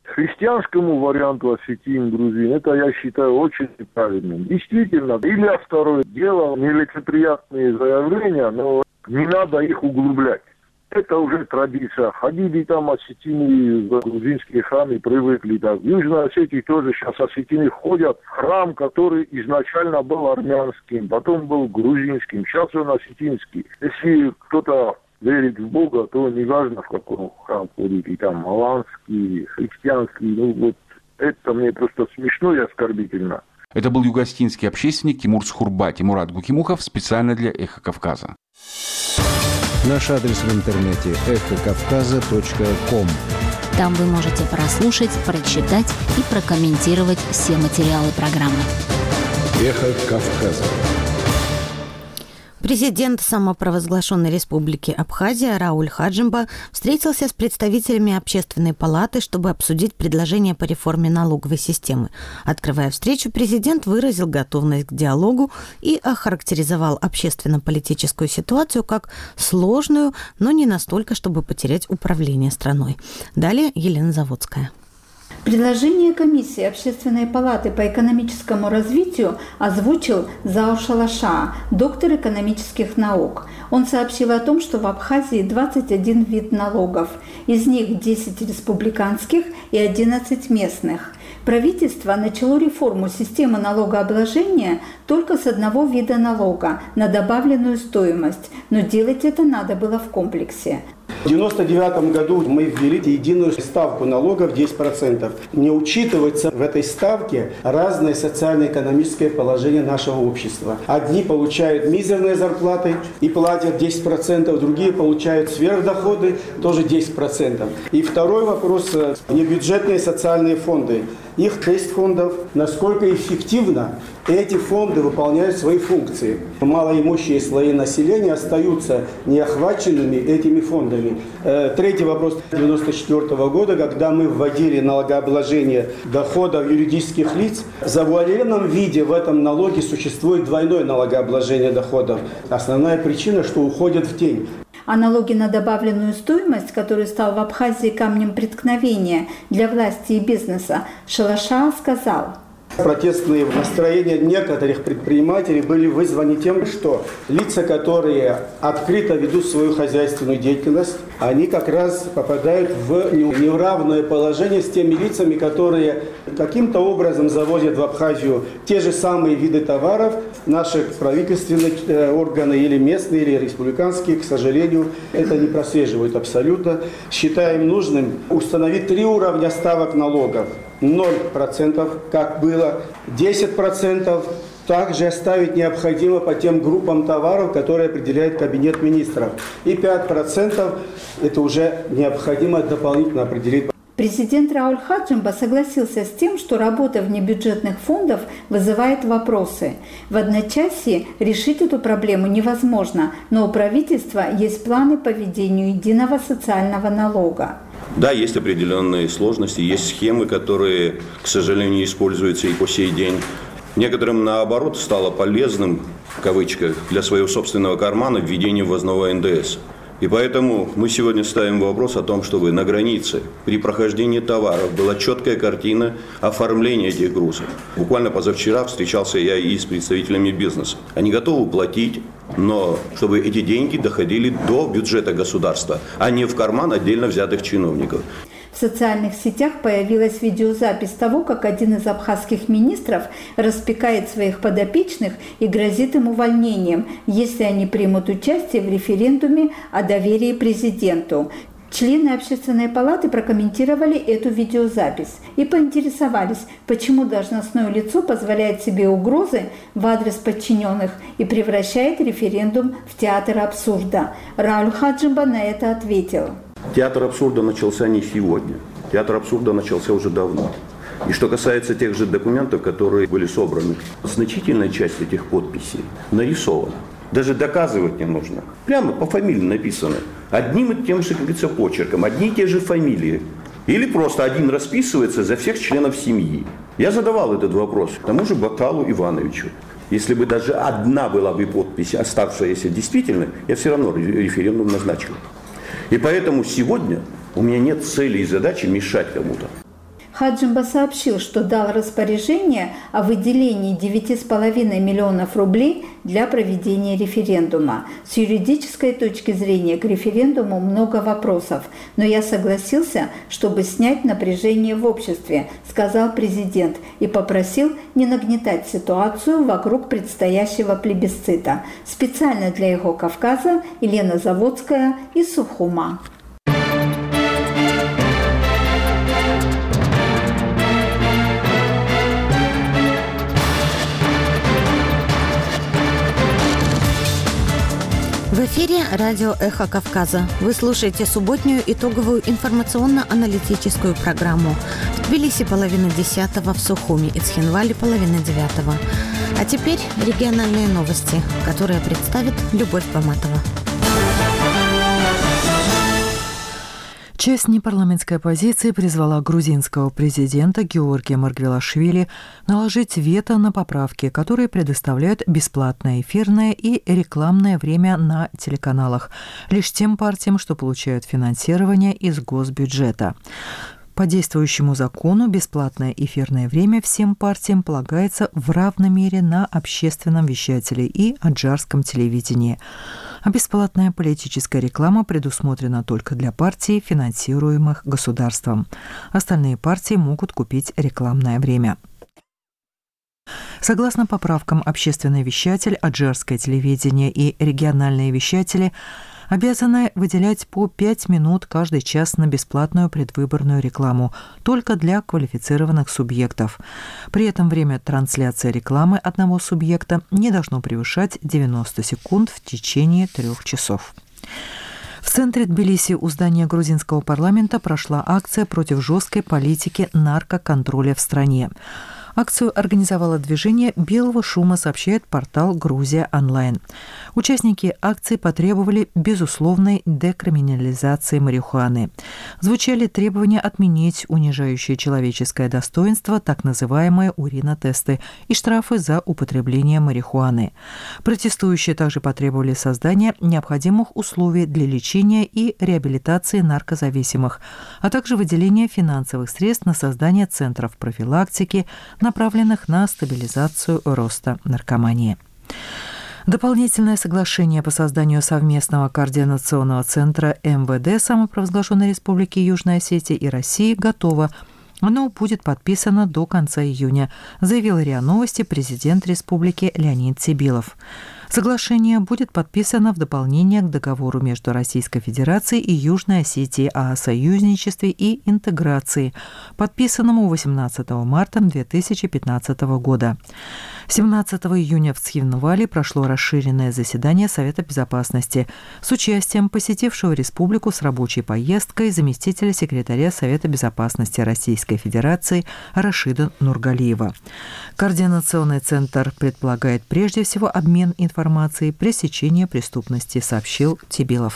S14: христианскому варианту осетин, грузин, это я считаю очень неправильным. Действительно, или второе дело, нелицеприятные заявления, но не надо их углублять. Это уже традиция. Ходили там осетины в грузинские храмы, привыкли. Так. В Южной Осетии тоже сейчас осетины ходят в храм, который изначально был армянским, потом был грузинским, сейчас он осетинский. Если кто-то верит в Бога, то неважно, в каком храм ходит, и там аланский, христианский, ну вот это мне просто смешно и оскорбительно.
S11: Это был югостинский общественник Тимур Схурбат и Мурат Гукимухов специально для «Эхо Кавказа».
S15: Наш адрес в интернете эхо кавказа точка ком.
S16: Там вы можете прослушать, прочитать и прокомментировать все материалы программы.
S15: «Эхо Кавказа».
S1: Президент самопровозглашенной республики Абхазия Рауль Хаджимба встретился с представителями Общественной палаты, чтобы обсудить предложения по реформе налоговой системы. Открывая встречу, президент выразил готовность к диалогу и охарактеризовал общественно-политическую ситуацию как сложную, но не настолько, чтобы потерять управление страной. Далее Елена Заводская.
S17: Предложение комиссии Общественной палаты по экономическому развитию озвучил Зао Шалаша, доктор экономических наук. Он сообщил о том, что в Абхазии двадцать один вид налогов, из них десять республиканских и одиннадцать местных. Правительство начало реформу системы налогообложения только с одного вида налога на добавленную стоимость, но делать это надо было в комплексе.
S18: В девяносто девятом году мы ввели единую ставку налогов десять процентов. Не учитывается в этой ставке разное социально-экономическое положение нашего общества. Одни получают мизерные зарплаты и платят десять процентов, другие получают сверхдоходы, тоже десять процентов. И второй вопрос – небюджетные социальные фонды. Их шесть фондов. Насколько эффективно эти фонды выполняют свои функции? Малоимущие слои населения остаются неохваченными этими фондами. Третий вопрос девяносто четвёртого года, когда мы вводили налогообложение доходов юридических лиц. В завуалированном виде в этом налоге существует двойное налогообложение доходов. Основная причина, что уходят в тень.
S17: О налоге на добавленную стоимость, который стал в Абхазии камнем преткновения для власти и бизнеса, Шалаша сказал:
S18: протестные настроения некоторых предпринимателей были вызваны тем, что лица, которые открыто ведут свою хозяйственную деятельность, они как раз попадают в неравное положение с теми лицами, которые каким-то образом завозят в Абхазию те же самые виды товаров. Наши правительственные органы или местные, или республиканские, к сожалению, это не прослеживают абсолютно. Считаем нужным установить три уровня ставок налогов. ноль процентов, как было, десять процентов также оставить необходимо по тем группам товаров, которые определяет Кабинет министров. И пять процентов это уже необходимо дополнительно определить.
S17: Президент Рауль Хаджимба согласился с тем, что работа внебюджетных фондов вызывает вопросы. В одночасье решить эту проблему невозможно, но у правительства есть планы по введению единого социального налога.
S19: Да, есть определенные сложности, есть схемы, которые, к сожалению, не используются и по сей день. Некоторым, наоборот, стало полезным, в кавычках, для своего собственного кармана введение ввозного эн дэ эс. И поэтому мы сегодня ставим вопрос о том, чтобы на границе при прохождении товаров была четкая картина оформления этих грузов. Буквально позавчера встречался я и с представителями бизнеса. Они готовы платить, но чтобы эти деньги доходили до бюджета государства, а не в карман отдельно взятых чиновников.
S17: В социальных сетях появилась видеозапись того, как один из абхазских министров распекает своих подопечных и грозит им увольнением, если они примут участие в референдуме о доверии президенту. Члены Общественной палаты прокомментировали эту видеозапись и поинтересовались, почему должностное лицо позволяет себе угрозы в адрес подчиненных и превращает референдум в театр абсурда. Рауль Хаджимба на это ответил:
S19: Театр абсурда начался не сегодня. Театр абсурда начался уже давно. И что касается тех же документов, которые были собраны, значительная часть этих подписей нарисована. Даже доказывать не нужно. Прямо по фамилии написано. Одним и тем же, как говорится, почерком. Одни и те же фамилии. Или просто один расписывается за всех членов семьи. Я задавал этот вопрос тому же Баталу Ивановичу. Если бы даже одна была бы подпись, оставшаяся действительно, я все равно референдум назначил. И поэтому сегодня у меня нет цели и задачи мешать кому-то.
S17: Хаджимба сообщил, что дал распоряжение о выделении девяти с половиной миллионов рублей для проведения референдума. С юридической точки зрения к референдуму много вопросов, но я согласился, чтобы снять напряжение в обществе, сказал президент, и попросил не нагнетать ситуацию вокруг предстоящего плебисцита. Специально для «Эхо Кавказа» Елена Заводская из Сухума.
S1: В эфире радио «Эхо Кавказа». Вы слушаете субботнюю итоговую информационно-аналитическую программу. В Тбилиси половина десятого, в Сухуми и Цхинвале половина девятого. А теперь региональные новости, которые представит Любовь Баматова.
S2: Часть непарламентской оппозиции призвала грузинского президента Георгия Маргвелашвили наложить вето на поправки, которые предоставляют бесплатное эфирное и рекламное время на телеканалах лишь тем партиям, что получают финансирование из госбюджета. По действующему закону бесплатное эфирное время всем партиям полагается в равной мере на общественном вещателе и аджарском телевидении. А бесплатная политическая реклама предусмотрена только для партий, финансируемых государством. Остальные партии могут купить рекламное время. Согласно поправкам, общественный вещатель, аджарское телевидение и региональные вещатели обязаны выделять по пять минут каждый час на бесплатную предвыборную рекламу только для квалифицированных субъектов. При этом время трансляции рекламы одного субъекта не должно превышать девяносто секунд в течение трех часов. В центре Тбилиси у здания грузинского парламента прошла акция против жесткой политики наркоконтроля в стране. Акцию организовало движение «Белого шума», сообщает портал «Грузия онлайн». Участники акции потребовали безусловной декриминализации марихуаны. Звучали требования отменить унижающее человеческое достоинство, так называемые уринотесты, и штрафы за употребление марихуаны. Протестующие также потребовали создания необходимых условий для лечения и реабилитации наркозависимых, а также выделения финансовых средств на создание центров профилактики, направленных на стабилизацию роста наркомании. Дополнительное соглашение по созданию совместного координационного центра эм вэ дэ самопровозглашенной Республики Южной Осетии и России готово. Оно будет подписано до конца июня, заявил РИА Новости президент республики Леонид Цибилов. Соглашение будет подписано в дополнение к договору между Российской Федерацией и Южной Осетией о союзничестве и интеграции, подписанному восемнадцатого марта две тысячи пятнадцатого года. семнадцатого июня в Цхинвале прошло расширенное заседание Совета Безопасности с участием посетившего республику с рабочей поездкой заместителя секретаря Совета Безопасности Российской Федерации Рашида Нургалиева. Координационный центр предполагает прежде всего обмен информацией, пресечение преступности, сообщил Цибилов.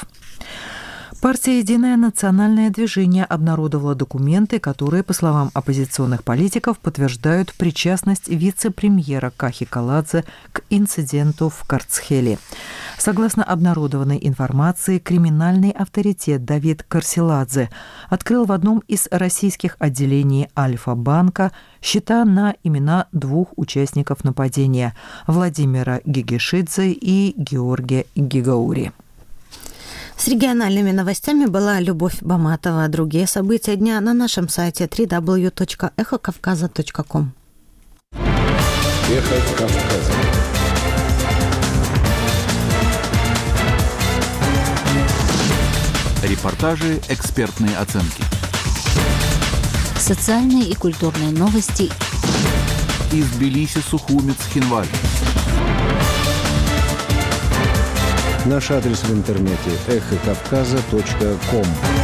S2: Партия «Единое национальное движение» обнародовала документы, которые, по словам оппозиционных политиков, подтверждают причастность вице-премьера Кахи Каладзе к инциденту в Карцхеле. Согласно обнародованной информации, криминальный авторитет Давид Карсиладзе открыл в одном из российских отделений Альфа-банка счета на имена двух участников нападения – Владимира Гигишидзе и Георгия Гигаури.
S1: С региональными новостями была Любовь Баматова. Другие события дня на нашем сайте дабл ю дабл ю дабл ю точка эхо кавказа точка ком.
S15: Эхо Кавказа.
S20: Репортажи, экспертные оценки.
S16: Социальные и культурные новости.
S20: Из Тбилиси, Сухуми, Цхинвале.
S15: Наш адрес в интернете эхо кавказа точка ком.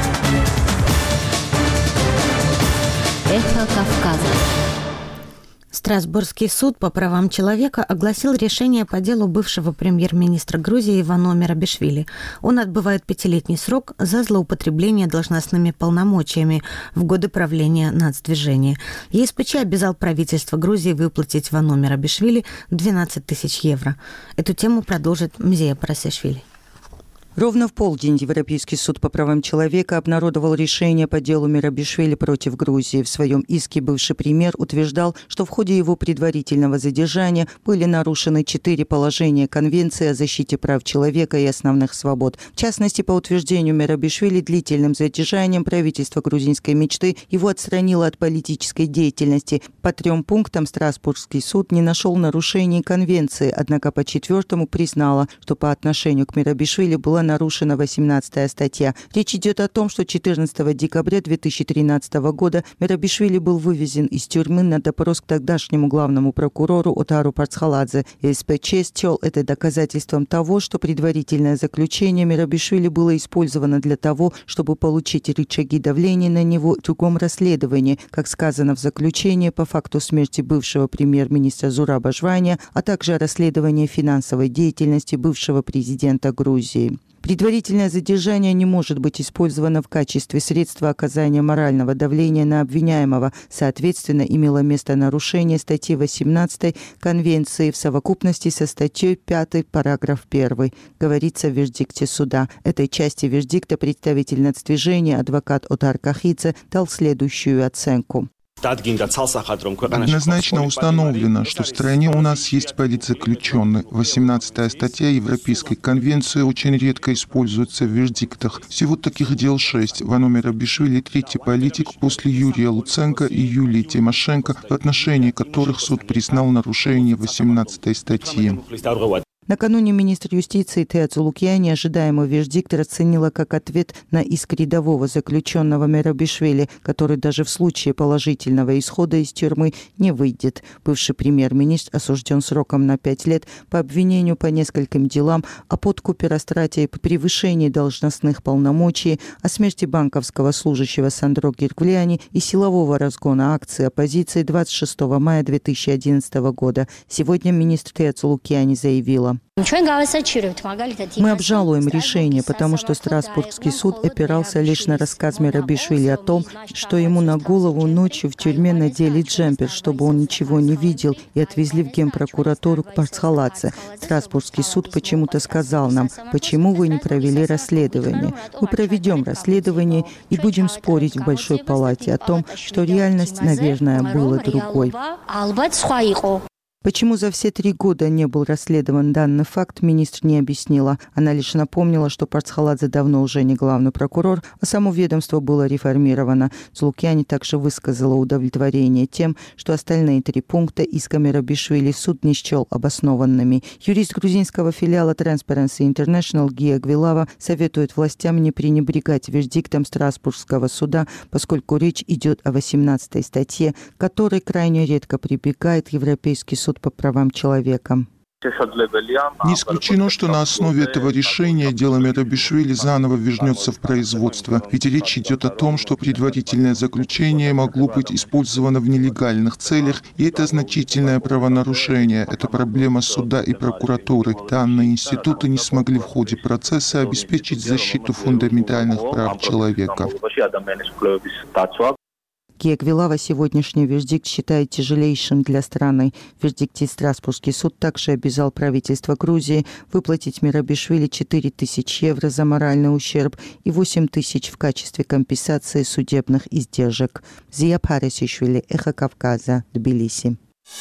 S16: Эхо Кавказа.
S1: Страсбургский суд по правам человека огласил решение по делу бывшего премьер-министра Грузии Ивано Мерабишвили. Он отбывает пятилетний срок за злоупотребление должностными полномочиями в годы правления нацдвижения. е эс пэ че обязал правительство Грузии выплатить Ивано Мерабишвили двенадцать тысяч евро. Эту тему продолжит Мзея Парасишвили.
S10: Ровно в полдень Европейский суд по правам человека обнародовал решение по делу Мерабишвили против Грузии. В своем иске бывший премьер утверждал, что в ходе его предварительного задержания были нарушены четыре положения Конвенции о защите прав человека и основных свобод. В частности, по утверждению Мерабишвили, длительным задержанием правительство грузинской мечты его отстранило от политической деятельности. По трем пунктам Страсбургский суд не нашел нарушений Конвенции, однако по четвертому признало, что по отношению к Мерабишвили была нарушена восемнадцатая статья. Речь идет о том, что четырнадцатого декабря две тысячи тринадцатого года Мерабишвили был вывезен из тюрьмы на допрос к тогдашнему главному прокурору Отару Парцхаладзе. СПЧ счел это доказательством того, что предварительное заключение Мерабишвили было использовано для того, чтобы получить рычаги давления на него в другом расследовании, как сказано в заключении по факту смерти бывшего премьер-министра Зураба Жвания, а также расследование финансовой деятельности бывшего президента Грузии. Предварительное задержание не может быть использовано в качестве средства оказания морального давления на обвиняемого. Соответственно, имело место нарушение статьи восемнадцатой Конвенции в совокупности со статьей пятой, параграф первый, говорится в вердикте суда. Этой части вердикта представитель нацдвижения адвокат Отар Кахидзе дал следующую оценку.
S21: Однозначно установлено, что в стране у нас есть политзаключенные. восемнадцатая статья Европейской конвенции очень редко используется в вердиктах. Всего таких дел шесть. Вано Мерабишвили – третий политик после Юрия Луценко и Юлии Тимошенко, в отношении которых суд признал нарушение восемнадцатой статьи.
S10: Накануне министр юстиции Теодзу Лукьяни ожидаемый вердикт расценила как ответ на иск рядового заключенного Мерабишвили, который даже в случае положительного исхода из тюрьмы не выйдет. Бывший премьер-министр осужден сроком на пять лет по обвинению по нескольким делам о подкупе, растрате и превышении должностных полномочий, о смерти банковского служащего Сандро Гиргвляни и силового разгона акций оппозиции двадцать шестого мая две тысячи одиннадцатого года. Сегодня министр Теодзу Лукьяни заявила: «Мы обжалуем решение, потому что Страсбургский суд опирался лишь на рассказ Мерабишвили о том, что ему на голову ночью в тюрьме надели джемпер, чтобы он ничего не видел, и отвезли в генпрокуратуру к Парцхаладзе. Страсбургский суд почему-то сказал нам: почему вы не провели расследование? Мы проведем расследование и будем спорить в Большой палате о том, что реальность, наверное, была другой». Почему за все три года не был расследован данный факт, министр не объяснила. Она лишь напомнила, что Парцхаладзе давно уже не главный прокурор, а само ведомство было реформировано. Цулукьяни также высказала удовлетворение тем, что остальные три пункта иска Мерабишвили суд не счел обоснованными. Юрист грузинского филиала Transparency International Гия Гвилава советует властям не пренебрегать вердиктом Страсбургского суда, поскольку речь идет о восемнадцатой статье, к которой крайне редко прибегает Европейский суд по правам человека.
S21: Не исключено, что на основе этого решения дело Мерабишвили заново вернется в производство. Ведь речь идет о том, что предварительное заключение могло быть использовано в нелегальных целях, и это значительное правонарушение. Это проблема суда и прокуратуры. Данные институты не смогли в ходе процесса обеспечить защиту фундаментальных прав человека.
S10: Гия Гвилава сегодняшний вердикт считает тяжелейшим для страны. В вердикте Страсбургский суд также обязал правительство Грузии выплатить Мерабишвили четыре тысячи евро за моральный ущерб и восемь тысяч в качестве компенсации судебных издержек. Зия Парисишвили, Эхо Кавказа, Тбилиси.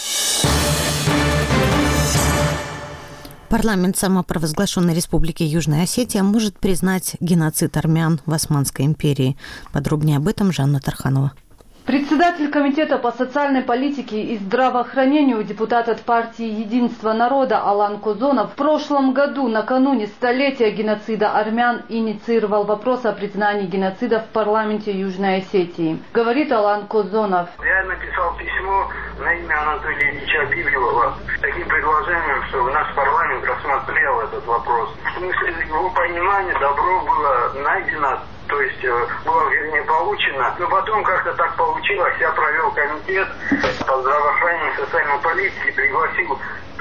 S1: Парламент самопровозглашенной Республики Южная Осетия может признать геноцид армян в Османской империи. Подробнее об этом Жанна Тарханова.
S22: Председатель Комитета по социальной политике и здравоохранению, депутат от партии «Единство народа» Алан Козонов в прошлом году, накануне столетия геноцида армян, инициировал вопрос о признании геноцида в парламенте Южной Осетии. Говорит Алан Козонов.
S23: Я написал письмо на имя Анатолия Ильича Бивилова с таким предложением, чтобы наш парламент рассмотрел этот вопрос. В смысле его понимания добро было найдено, то есть было, вернее, получено. Но потом как-то так получилось, я провел комитет по здравоохранению и социальной политике, пригласил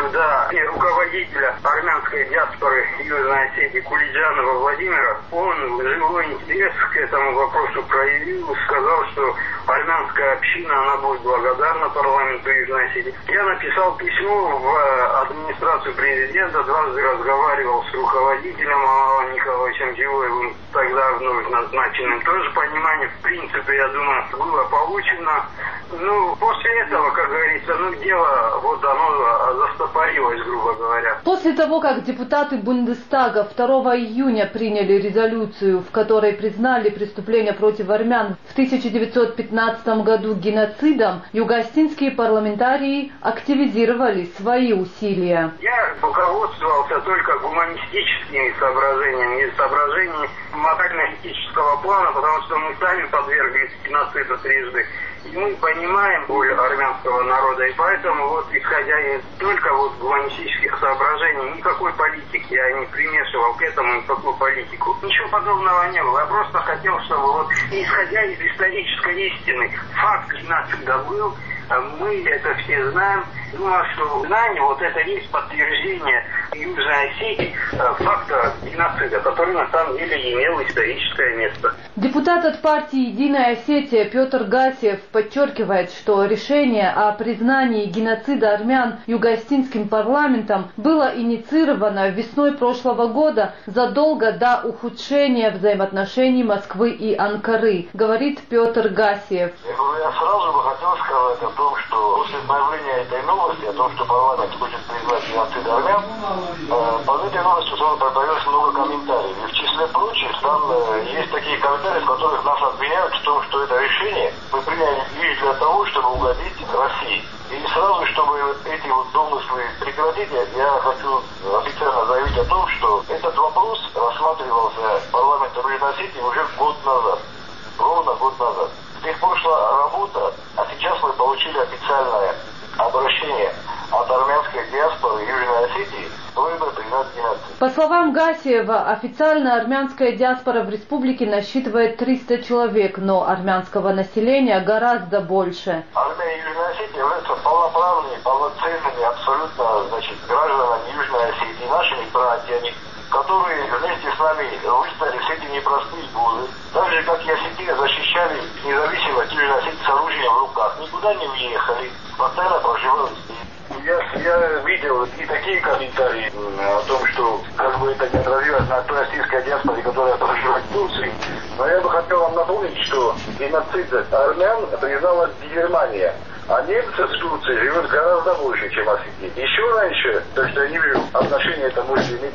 S23: туда и руководителя армянской диаспоры Южной Осетии Кулиджанова Владимира. Он живой интерес к этому вопросу проявил, сказал, что армянская община, она будет благодарна парламенту Южной Осетии. Я написал письмо в администрацию президента, дважды разговаривал с руководителем Аланом Николаевичем Дилоевым, тогда вновь назначенным. Тоже понимание, в принципе, я думаю, было получено. Ну, после этого, как говорится, ну, дело, вот оно застопорилось, грубо говоря.
S22: После того, как депутаты Бундестага второго июня приняли резолюцию, в которой признали преступления против армян в тысяча девятьсот пятнадцатом году геноцидом, юго-осетинские парламентарии активизировали свои усилия.
S23: Я руководствовался только гуманистическими соображениями и соображениями морально-этического плана, потому что мы сами подверглись геноциду трижды. И мы понимаем боль армянского народа, и поэтому, вот, исходя из только вот гуманистических соображений, никакой политики я не примешивал к этому, никакую политику. Ничего подобного не было. Я просто хотел, чтобы, вот, исходя из исторической истины, факт геноцида был, мы это все знаем. Думаю, что знание, вот это есть подтверждение Южной Осетии факта геноцида, который на самом деле имел историческое место.
S22: Депутат от партии «Единая Осетия» Петр Гасиев подчеркивает, что решение о признании геноцида армян юго-осетинским парламентом было инициировано весной прошлого года задолго до ухудшения взаимоотношений Москвы и Анкары, говорит Петр Гасиев.
S3: Я сразу бы хотел сказать о том, что после появления этой новости, о том, что парламент хочет признать геноцид армян, под этой новостью сразу появилось много комментариев. И в числе прочих, там есть такие комментарии, в которых нас обвиняют в том, что это решение мы приняли лишь для того, чтобы угодить России. И сразу, чтобы эти вот домыслы прекратить, я хочу официально заявить о том, что этот вопрос рассматривался парламентом Южной Осетии уже год назад. Ровно год назад. С тех пор шла работа, а сейчас мы получили официальное обращение от армянской диаспоры Южной Осетии просьба признать геноцид.
S22: По словам Гасиева, официально армянская диаспора в республике насчитывает триста человек, но армянского населения гораздо больше.
S3: Армяне Южной Осетии являются полноправными, полноценными, абсолютно, значит, гражданами Южной Осетии, нашими братьями, которые вместе с нами выстали все эти непростые годы. Так же, как и осетины защищали независимость Южной Осетии с оружием в руках. Никуда не уехали, постоянно проживают здесь. Я, я видел и такие комментарии о том, что как бы это не отразилось на той российской диаспоре, которая проживает в Турции. Но я бы хотел вам напомнить, что геноцид армян признала Германия. А немцы в Турции живут гораздо больше, чем осетины. Еще раньше, то, что я не вижу, отношение это может иметь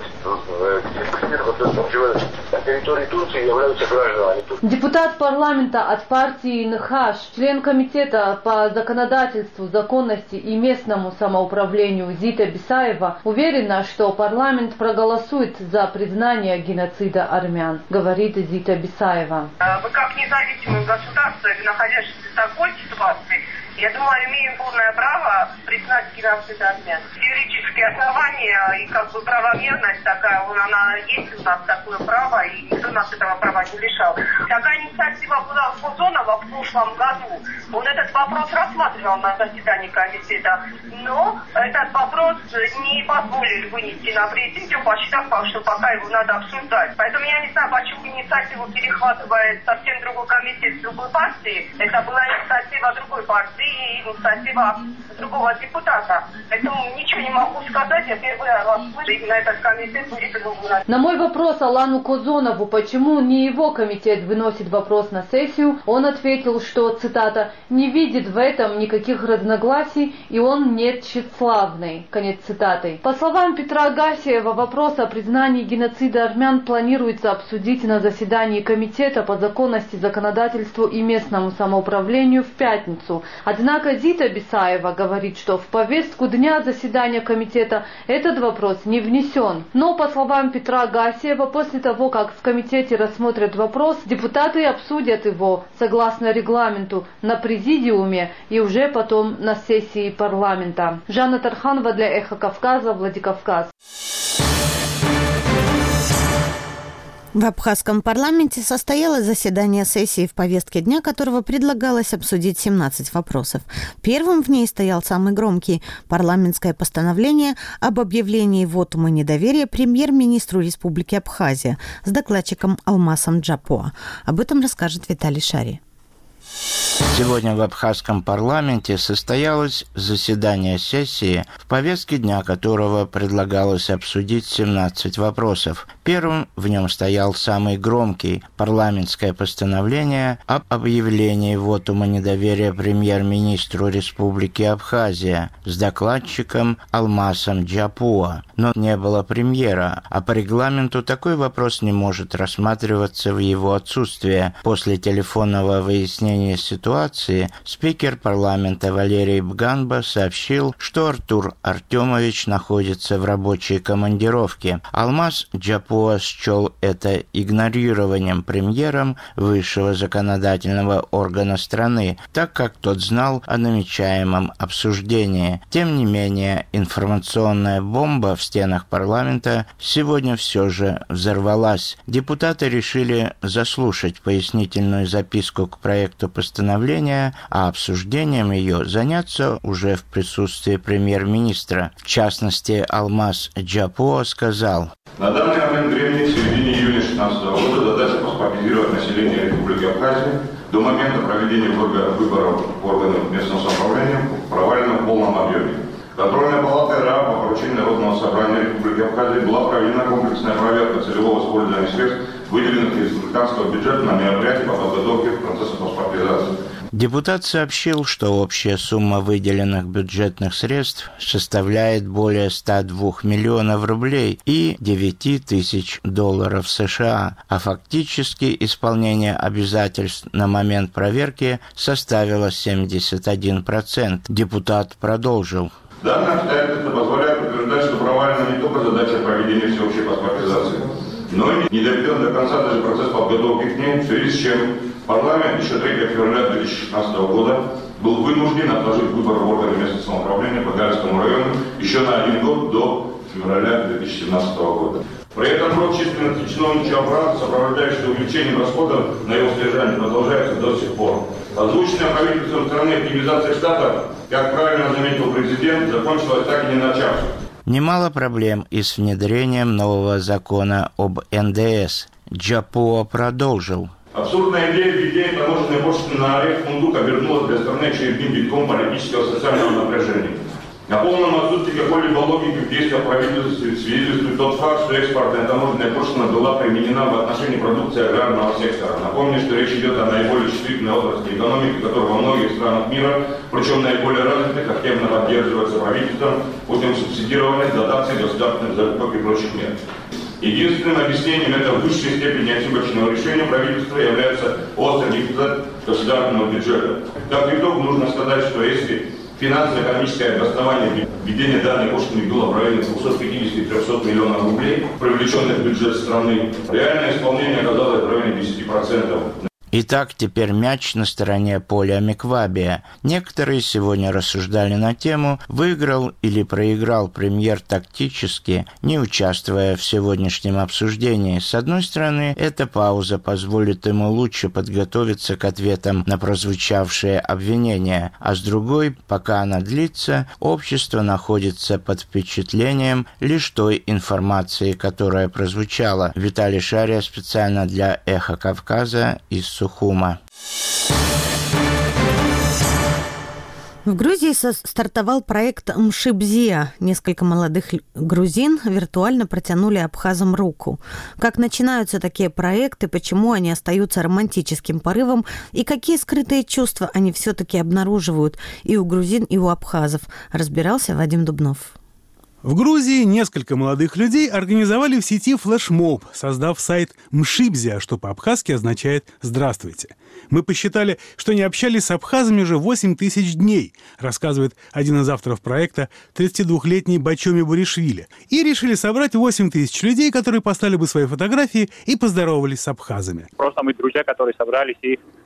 S3: к тем, которые живут на территории Турции, являются гражданами Турции.
S22: Депутат парламента от партии НХАШ, член комитета по законодательству, законности и местному самоуправлению Зита Бисаева уверена, что парламент проголосует за признание геноцида армян, говорит Зита Бисаева.
S5: Мы как независимое государство, находящееся в такой ситуации, я думаю, имеем полное право признать геноцид армян. Теоретические основания и как бы правомерность такая, она есть у нас такое право, и никто нас этого права не лишал. Такая инициатива была у Кузонова в прошлом году. Он этот вопрос рассматривал на заседании комитета, но этот вопрос не позволили вынести на президиум, посчитав, что пока его надо обсуждать. Поэтому я не знаю, почему инициативу перехватывает совсем другой комитет другой партии. Это была инициатива другой партии и инициатива другого депутата. Поэтому ничего не могу сказать, я первый раз слышу, именно этот комитет будет.
S22: На мой вопрос Алану Козонову, почему не его комитет выносит вопрос на сессию, он ответил, что, цитата, «не видит в этом никаких разногласий, и он не тщеславный». Конец цитаты. По словам Петра Гасиева, вопрос о признании геноцида армян планируется обсудить на заседании Комитета по законности, законодательству и местному самоуправлению в пятницу. Однако Зита Бисаева говорит, что в повестку дня заседания комитета этот вопрос не внесен. Но, по словам Петра Гасиева, после того, как в комитете рассмотрят вопрос, депутаты обсудят его, согласно регламенту, на президиуме и уже потом на сессии парламента. Жанна Тарханова для «Эхо Кавказа», Владикавказ.
S1: В абхазском парламенте состоялось заседание сессии, в повестке дня которого предлагалось обсудить семнадцать вопросов. Первым в ней стоял самый громкий – парламентское постановление об объявлении вотума недоверия премьер-министру Республики Абхазия с докладчиком Алмасом Джапоа. Об этом расскажет Виталий Шари.
S4: Сегодня в абхазском парламенте состоялось заседание сессии, в повестке дня которого предлагалось обсудить семнадцать вопросов. Первым в нем стоял самый громкий – парламентское постановление об объявлении вотума недоверия премьер-министру Республики Абхазия с докладчиком Алмасом Джапоа. Но не было премьера, а по регламенту такой вопрос не может рассматриваться в его отсутствие. После телефонного выяснения ситуации спикер парламента Валерий Бганба сообщил, что Артур Артемович находится в рабочей командировке. Алмас Джапоа счел это игнорированием премьером высшего законодательного органа страны, так как тот знал о намечаемом обсуждении. Тем не менее, информационная бомба в стенах парламента сегодня все же взорвалась. Депутаты решили заслушать пояснительную записку к проекту постановления, а обсуждением ее заняться уже в присутствии премьер-министра. В частности, Алмас Джапоа сказал:
S6: на данный момент времени, в середине июня две тысячи шестнадцатого года, задача паспортизировать население Республики Абхазия до момента проведения выборов в органы местного самоуправления провалена в полном объеме. Контрольная палата РА по поручению Народного собрания Республики Абхазия была проведена комплексная проверка целевого использования средств, выделенных из республиканского бюджета на мероприятия по подготовке к процессу паспортизации.
S4: Депутат сообщил, что общая сумма выделенных бюджетных средств составляет более ста двух миллионов рублей и девяти тысяч долларов США, а фактически исполнение обязательств на момент проверки составило семьдесят один процент. Депутат продолжил.
S6: Данное обстоятельство позволяет утверждать, что провалена не только задача проведения всеобщей паспортизации, но и не доведен до конца даже процесс подготовки к ней, в связи с чем парламент еще третьего февраля две тысячи шестнадцатого года был вынужден отложить выборы в органы местного самоуправления по Гальскому району еще на один год до февраля две тысячи семнадцатого года. При этом рост численности чиновничьего аппарата, сопровождающий увеличением расходов на его содержание, продолжается до сих пор. Озвученная правительством страны оптимизация штата, как правильно заметил президент, закончилась так и не начавшись.
S4: Немало проблем и с внедрением нового закона об эн дэ эс. Джапоа продолжил.
S6: Абсурдная идея введения таможенной пошлины на орех фундук обернулась для страны очередным витком политического и социального напряжения. О полном отсутствии какой-либо логики в действиях правительства свидетельствует тот факт, что экспортная таможенная пошлина была применена в отношении продукции аграрного сектора. Напомню, что речь идет о наиболее чувствительной отрасли экономики, которая во многих странах мира, причем наиболее развитых, активно поддерживается правительством путем субсидирования, дотаций, государственных закупок и прочих мер. Единственным объяснением этого в высшей степени ошибочного решения правительства является острый дефицит государственного бюджета. Как итог, нужно сказать, что если финансово-экономическое обоснование введения данной пошлины было в районе двухсот пятидесяти — трехсот миллионов рублей, привлеченных в бюджет страны, реальное исполнение оказалось в районе десяти процентов.
S4: Итак, теперь мяч на стороне поля Миквабия. Некоторые сегодня рассуждали на тему, выиграл или проиграл премьер тактически, не участвуя в сегодняшнем обсуждении. С одной стороны, эта пауза позволит ему лучше подготовиться к ответам на прозвучавшие обвинения, а с другой, пока она длится, общество находится под впечатлением лишь той информации, которая прозвучала. Виталий Шария специально для «Эхо Кавказа» из Сухума.
S1: В Грузии стартовал проект «Мшибзия». Несколько молодых грузин виртуально протянули абхазам руку. Как начинаются такие проекты, почему они остаются романтическим порывом и какие скрытые чувства они все-таки обнаруживают и у грузин, и у абхазов, разбирался Вадим Дубнов.
S8: В Грузии несколько молодых людей организовали в сети флешмоб, создав сайт «Мшибзия», что по-абхазски означает «Здравствуйте». Мы посчитали, что не общались с абхазами уже восемь тысяч дней, рассказывает один из авторов проекта, тридцатидвухлетний Бачоми Буришвили. И решили собрать восемь тысяч людей, которые поставили бы свои фотографии и поздоровались с абхазами.
S24: Просто мы друзья, которые собрались и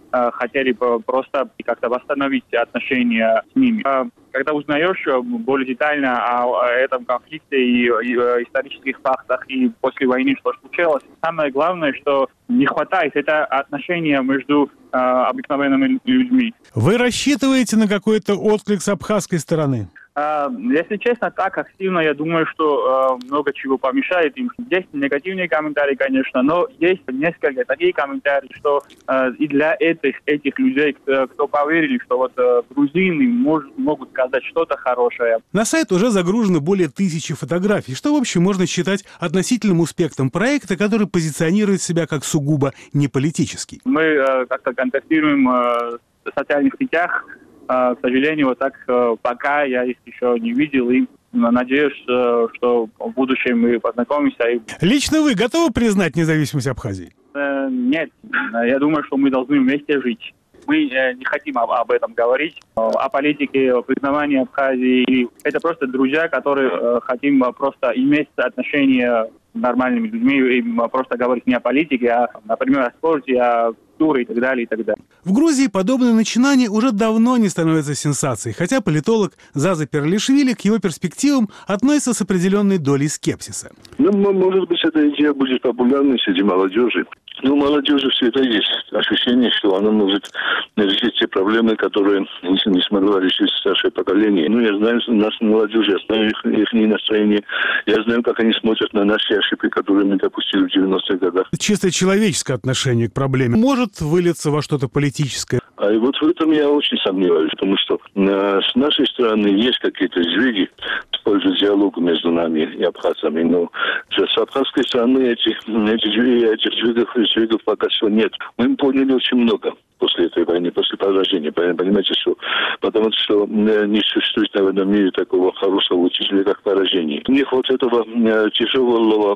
S7: э, хотели бы просто как-то восстановить отношения с ними. Э, когда узнаешь более детально о, о этом конфликте и, и о исторических фактах, и после войны, что случилось, самое главное, что не хватает, это отношения между э, обыкновенными людьми.
S8: Вы рассчитываете на какой-то отклик с абхазской стороны?
S7: Если честно, так активно, я думаю, что э, много чего помешает им. Есть негативные комментарии, конечно, но есть несколько таких комментариев, что э, и для этих, этих людей, кто, кто поверили, что вот э, грузины мож, могут сказать что-то хорошее.
S8: На сайт уже загружено более тысячи фотографий, что, в общем, можно считать относительным успехом проекта, который позиционирует себя как сугубо неполитический.
S7: Мы э, как-то контактируем э, в социальных сетях. К сожалению, вот так пока я их еще не видел и надеюсь, что в будущем мы познакомимся.
S8: Лично вы готовы признать независимость Абхазии?
S7: Нет, я думаю, что мы должны вместе жить. Мы не хотим об этом говорить, о политике, о признании Абхазии. Это просто друзья, которые хотим просто иметь отношения с нормальными людьми и просто говорить не о политике, а, например, о спорте, о культуре и так далее, и так далее.
S8: В Грузии подобное начинание уже давно не становится сенсацией, хотя политолог Заза Перлишвили к его перспективам относится с определенной долей скепсиса.
S9: Ну, может быть, эта идея будет популярной среди молодежи. Ну, молодежи все это есть. Ощущение, что она может решить те проблемы, которые не смогла решить старшее поколение. Ну, я знаю нашу молодежь, я знаю их, их настроение, я знаю, как они смотрят на наши ошибки, которые мы допустили в девяностых годах.
S8: Чисто человеческое отношение к проблеме может вылиться во что-то политическое?
S9: А и вот в этом я очень сомневаюсь, потому что э, с нашей стороны есть какие-то сдвиги в пользу диалога между нами и абхазцами, но с абхазской стороны этих, этих, этих сдвигов, сдвигов пока что нет. Мы поняли очень много после этой войны, после поражения. Понимаете, что потому что не существует, наверное, в мире такого хорошего учителя, как поражение. У них вот этого тяжелого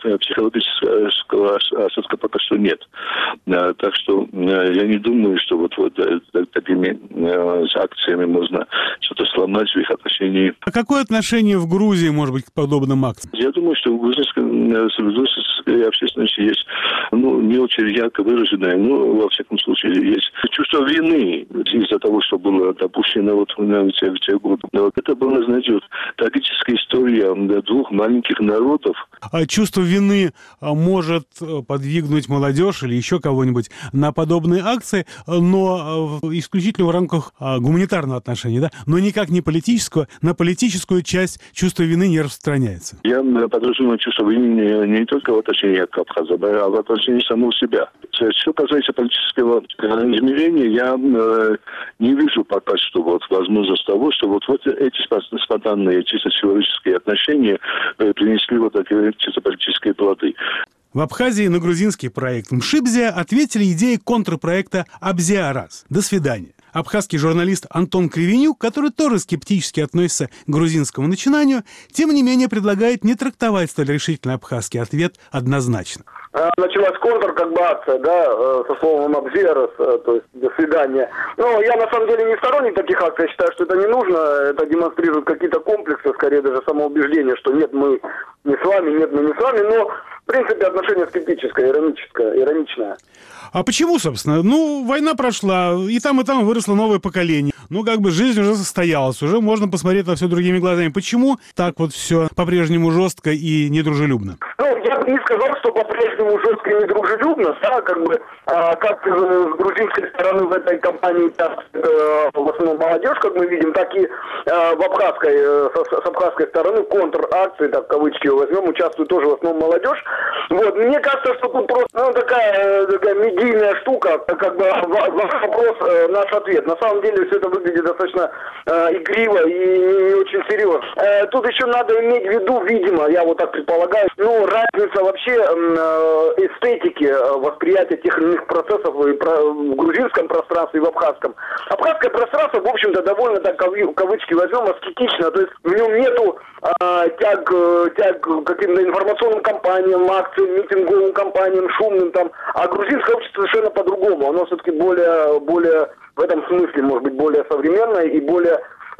S9: психологического осадка пока что нет. Так что я не думаю, что вот, вот такими акциями можно что-то сломать в их отношении.
S8: А какое отношение в Грузии может быть к подобным акциям?
S9: Я думаю, что в грузинской, в грузинской общественности есть, ну, не очень ярко выраженное, но, во всяком случае, есть чувство вины из-за того, что было допущено вот в те, в те годы. Вот это была, знаете, вот, трагическая история двух маленьких народов.
S8: А чувство вины может подвигнуть молодежь или еще кого-нибудь на подобные акции, но исключительно в рамках гуманитарного отношения, да? Но никак не политического. На политическую часть чувство вины не распространяется.
S9: Я подразумеваю чувство вины не, не только в отношении к Абхаза, а в отношении самого себя. Что касается политического измерения, я э, не вижу пока что вот возможность того, что вот, вот эти спонтанные чисто человеческие отношения э, принесли вот такие чисто политические плоды.
S8: В Абхазии на грузинский проект «Мшибзия» ответили идеей контрпроекта «Абзиарас». До свидания. Абхазский журналист Антон Кривенюк, который тоже скептически относится к грузинскому начинанию, тем не менее предлагает не трактовать столь решительный абхазский ответ однозначно.
S13: Началась контр, как бы акция, да, со словом «абзиарас», то есть «до свидания». Но я на самом деле не сторонник таких акций, я считаю, что это не нужно, это демонстрирует какие-то комплексы, скорее даже самоубеждение, что нет, мы не с вами, нет, мы не с вами, но в принципе отношение скептическое, ироническое, ироничное.
S8: А почему, собственно? Ну, война прошла, и там, и там выросло новое поколение. Ну, как бы жизнь уже состоялась, уже можно посмотреть на все другими глазами. Почему так вот все по-прежнему жестко и недружелюбно?
S13: Ну, я бы не сказал, что по-прежнему жестко и недружелюбно, да, как бы, а, как с грузинской стороны в этой кампании, так, э, в основном молодежь, как мы видим, так и э, в абхазской, э, с, с абхазской стороны контр-акции, так, кавычки возьмем, участвует тоже в основном молодежь. Вот, мне кажется, что тут просто, ну, такая, такая медийная штука, как бы ваш вопрос, э, наш ответ. На самом деле все это выглядит достаточно э, игриво и не очень серьезно. Э, тут еще надо иметь в виду, видимо, я вот так предполагаю, ну, разница вообще э, эстетики, э, восприятия тех или иных процессов и про, в грузинском пространстве и в абхазском. Абхазское пространство, в общем-то, довольно так, кавычки возьмем, аскетично, то есть в нем нету э, тяг, э, тяг к каким-то информационным кампаниям, акциям, митинговым кампаниям, шумным там, а грузинское общество совершенно по-другому, оно все-таки более, более в этом смысле, может быть, более современное и более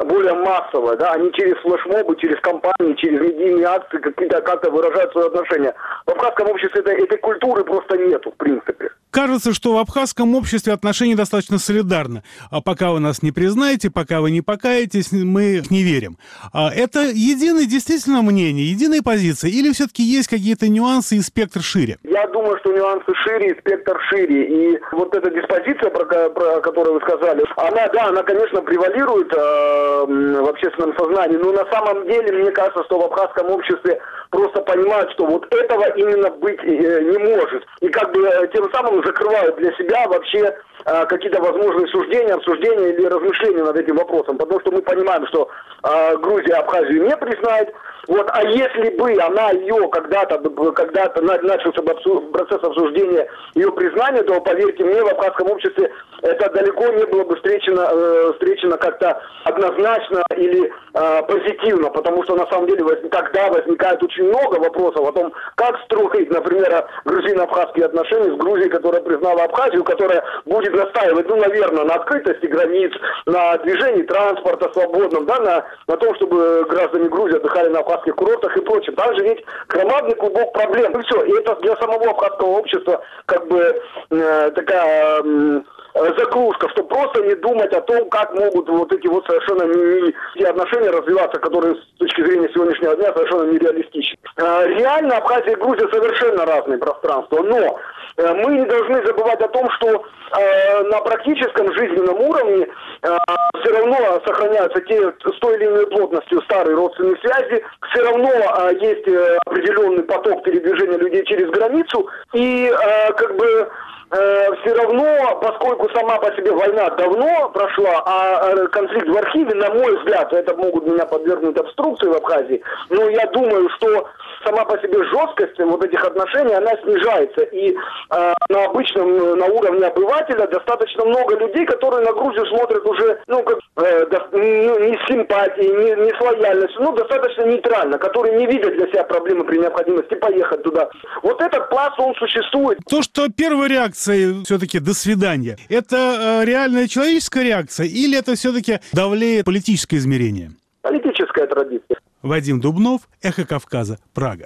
S13: более массовое, да, они через флешмобы, через кампании, через медийные акции какие-то как-то выражают свои отношения. В абхазском обществе этой, этой культуры просто нету, в принципе.
S8: Кажется, что в абхазском обществе отношения достаточно солидарны. А пока вы нас не признаете, пока вы не покаетесь, мы не верим. А это единое действительно мнение, единая позиция? Или все-таки есть какие-то нюансы и спектр шире?
S13: Я думаю, что нюансы шире и спектр шире. И вот эта диспозиция, про, про которую вы сказали, она, да, она, конечно, превалирует э, в общественном сознании, но на самом деле, мне кажется, что в абхазском обществе просто понимают, что вот этого именно быть э, не может. И как бы э, тем самым закрывают для себя вообще э, какие-то возможные суждения, обсуждения или размышления над этим вопросом. Потому что мы понимаем, что э, Грузия Абхазию не признает. Вот, а если бы она ее когда-то, когда-то начался бы процесс обсуждения ее признания, то, поверьте мне, в абхазском обществе это далеко не было бы встречено, э, встречено как-то однозначно или э, позитивно, потому что на самом деле воз... тогда возникает очень много вопросов о том, как строить, например, грузино-абхазские отношения с Грузией, которая признала Абхазию, которая будет настаивать, ну, наверное, на открытости границ, на движении транспорта свободном, да, на, на том, чтобы граждане Грузии отдыхали на абхазских курортах и прочее. Там же ведь громадный клубок проблем. И все. И это для самого абхазского общества как бы э, такая э, заглушка, что просто не думать о том, как могут вот эти вот совершенно не, не отношения развиваться, которые с точки зрения сегодняшнего дня совершенно нереалистичны. Э, реально Абхазия и Грузия совершенно разные пространства, но э, мы не должны забывать о том, что э, на практическом жизненном уровне э, все равно сохраняются те с той или иной плотностью старые родственные связи, все равно э, есть э, определенный поток передвижения людей через границу, и э, как бы все равно, поскольку сама по себе война давно прошла, а конфликт в архиве, на мой взгляд, это могут меня подвергнуть обструкции в Абхазии, но я думаю, что сама по себе жесткость вот этих отношений, она снижается. И э, на обычном, на уровне обывателя достаточно много людей, которые на Грузию смотрят уже, ну, как, э, да, ну, не с симпатией, не, не с лояльностью, ну, достаточно нейтрально, которые не видят для себя проблемы при необходимости поехать туда. Вот этот пласт, он существует.
S8: То, что первая реакция все-таки «до свидания», это э, реальная человеческая реакция или это все-таки давлеет политическое измерение?
S13: Политическая традиция.
S8: Вадим Дубнов, «Эхо Кавказа», Прага.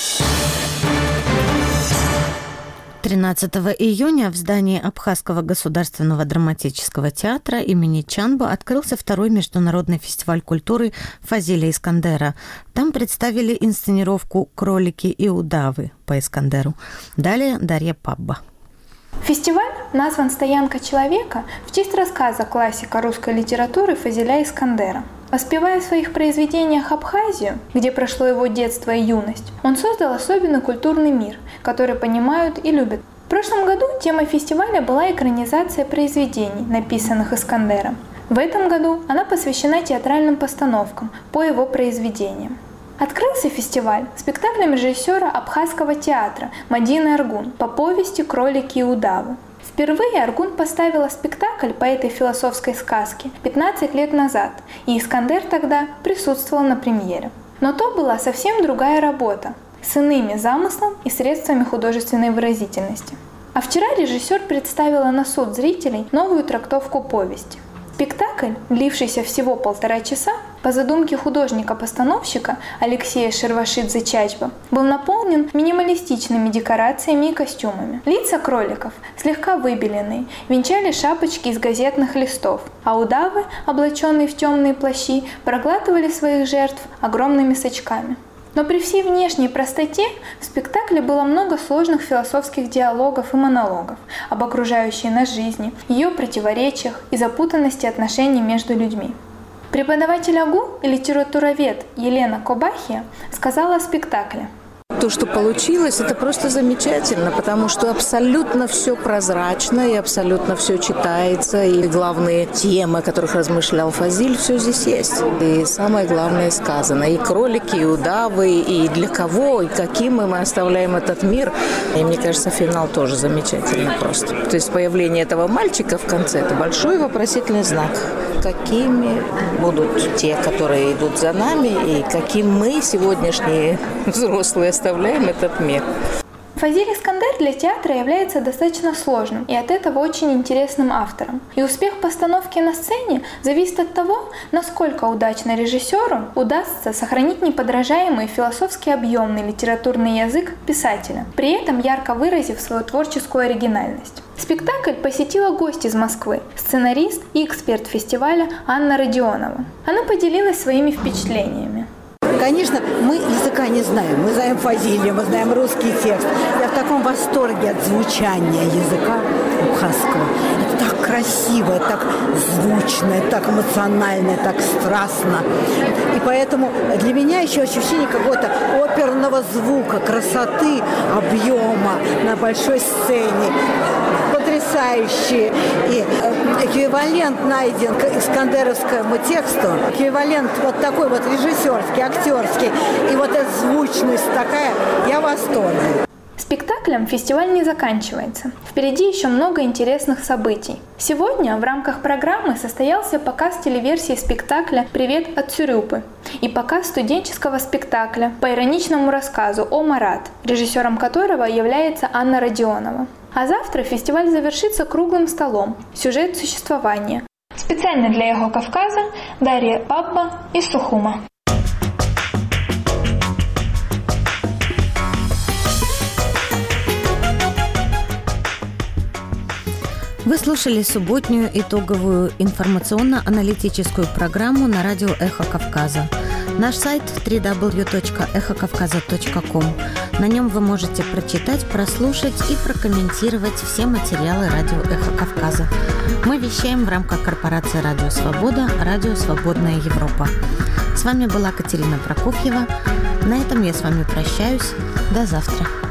S1: тринадцатого июня в здании Абхазского государственного драматического театра имени Чанба открылся второй международный фестиваль культуры Фазиля Искандера. Там представили инсценировку «Кролики и удавы» по Искандеру. Далее Дарья Пабба.
S11: Фестиваль назван «Стоянка человека» в честь рассказа классика русской литературы Фазиля Искандера. Воспевая в своих произведениях Абхазию, где прошло его детство и юность, он создал особенный культурный мир, который понимают и любят. В прошлом году темой фестиваля была экранизация произведений, написанных Искандером. В этом году она посвящена театральным постановкам по его произведениям. Открылся фестиваль спектаклем режиссера Абхазского театра Мадины Аргун по повести «Кролики и удавы». Впервые Аргун поставила спектакль по этой философской сказке пятнадцать лет назад, и Искандер тогда присутствовал на премьере. Но то была совсем другая работа, с иными замыслом и средствами художественной выразительности. А вчера режиссер представила на суд зрителей новую трактовку повести. Спектакль, длившийся всего полтора часа, по задумке художника-постановщика Алексея Шервашидзе-Чачба, был наполнен минималистичными декорациями и костюмами. Лица кроликов, слегка выбеленные, венчали шапочки из газетных листов, а удавы, облаченные в темные плащи, проглатывали своих жертв огромными сачками. Но при всей внешней простоте в спектакле было много сложных философских диалогов и монологов об окружающей нас жизни, ее противоречиях и запутанности отношений между людьми. Преподаватель АГУ и литературовед Елена Кобахия сказала о спектакле.
S12: То, что получилось, это просто замечательно, потому что абсолютно все прозрачно и абсолютно все читается, и главные темы, о которых размышлял Фазиль, все здесь есть. И самое главное сказано. И кролики, и удавы, и для кого, и каким мы оставляем этот мир. И мне кажется, финал тоже замечательный просто. То есть появление этого мальчика в конце – это большой вопросительный знак. Какими будут те, которые идут за нами, и каким мы, сегодняшние взрослые, оставляем этот мир.
S11: Фазиль Искандер для театра является достаточно сложным и от этого очень интересным автором. И успех постановки на сцене зависит от того, насколько удачно режиссеру удастся сохранить неподражаемый философски объемный литературный язык писателя, при этом ярко выразив свою творческую оригинальность. Спектакль посетила гость из Москвы, сценарист и эксперт фестиваля Анна Родионова. Она поделилась своими впечатлениями.
S14: Конечно, мы языка не знаем. Мы знаем фазилию, мы знаем русский текст. Я в таком восторге от звучания языка абхазского. Это так красиво, так звучно, так эмоционально, так страстно. И поэтому для меня еще ощущение какого-то оперного звука, красоты, объема на большой сцене. Потрясающий. И эквивалент найден к искандеровскому тексту. Эквивалент вот такой вот режиссерский, актерский. И вот эта звучность такая, я в восторге.
S11: Спектаклем фестиваль не заканчивается. Впереди еще много интересных событий. Сегодня в рамках программы состоялся показ телеверсии спектакля «Привет от Цюрюпы» и показ студенческого спектакля по ироничному рассказу «О Марат», режиссером которого является Анна Родионова. А завтра фестиваль завершится круглым столом «Сюжет существования». Специально для «Эхо Кавказа» Дарья Бабба из Сухума.
S1: Вы слушали субботнюю итоговую информационно-аналитическую программу на радио «Эхо Кавказа». Наш сайт дабл ю дабл ю дабл ю точка эхо кавказа точка ком. На нем вы можете прочитать, прослушать и прокомментировать все материалы радио «Эхо Кавказа». Мы вещаем в рамках корпорации «Радио Свобода», «Радио Свободная Европа». С вами была Катерина Прокофьева. На этом я с вами прощаюсь. До завтра.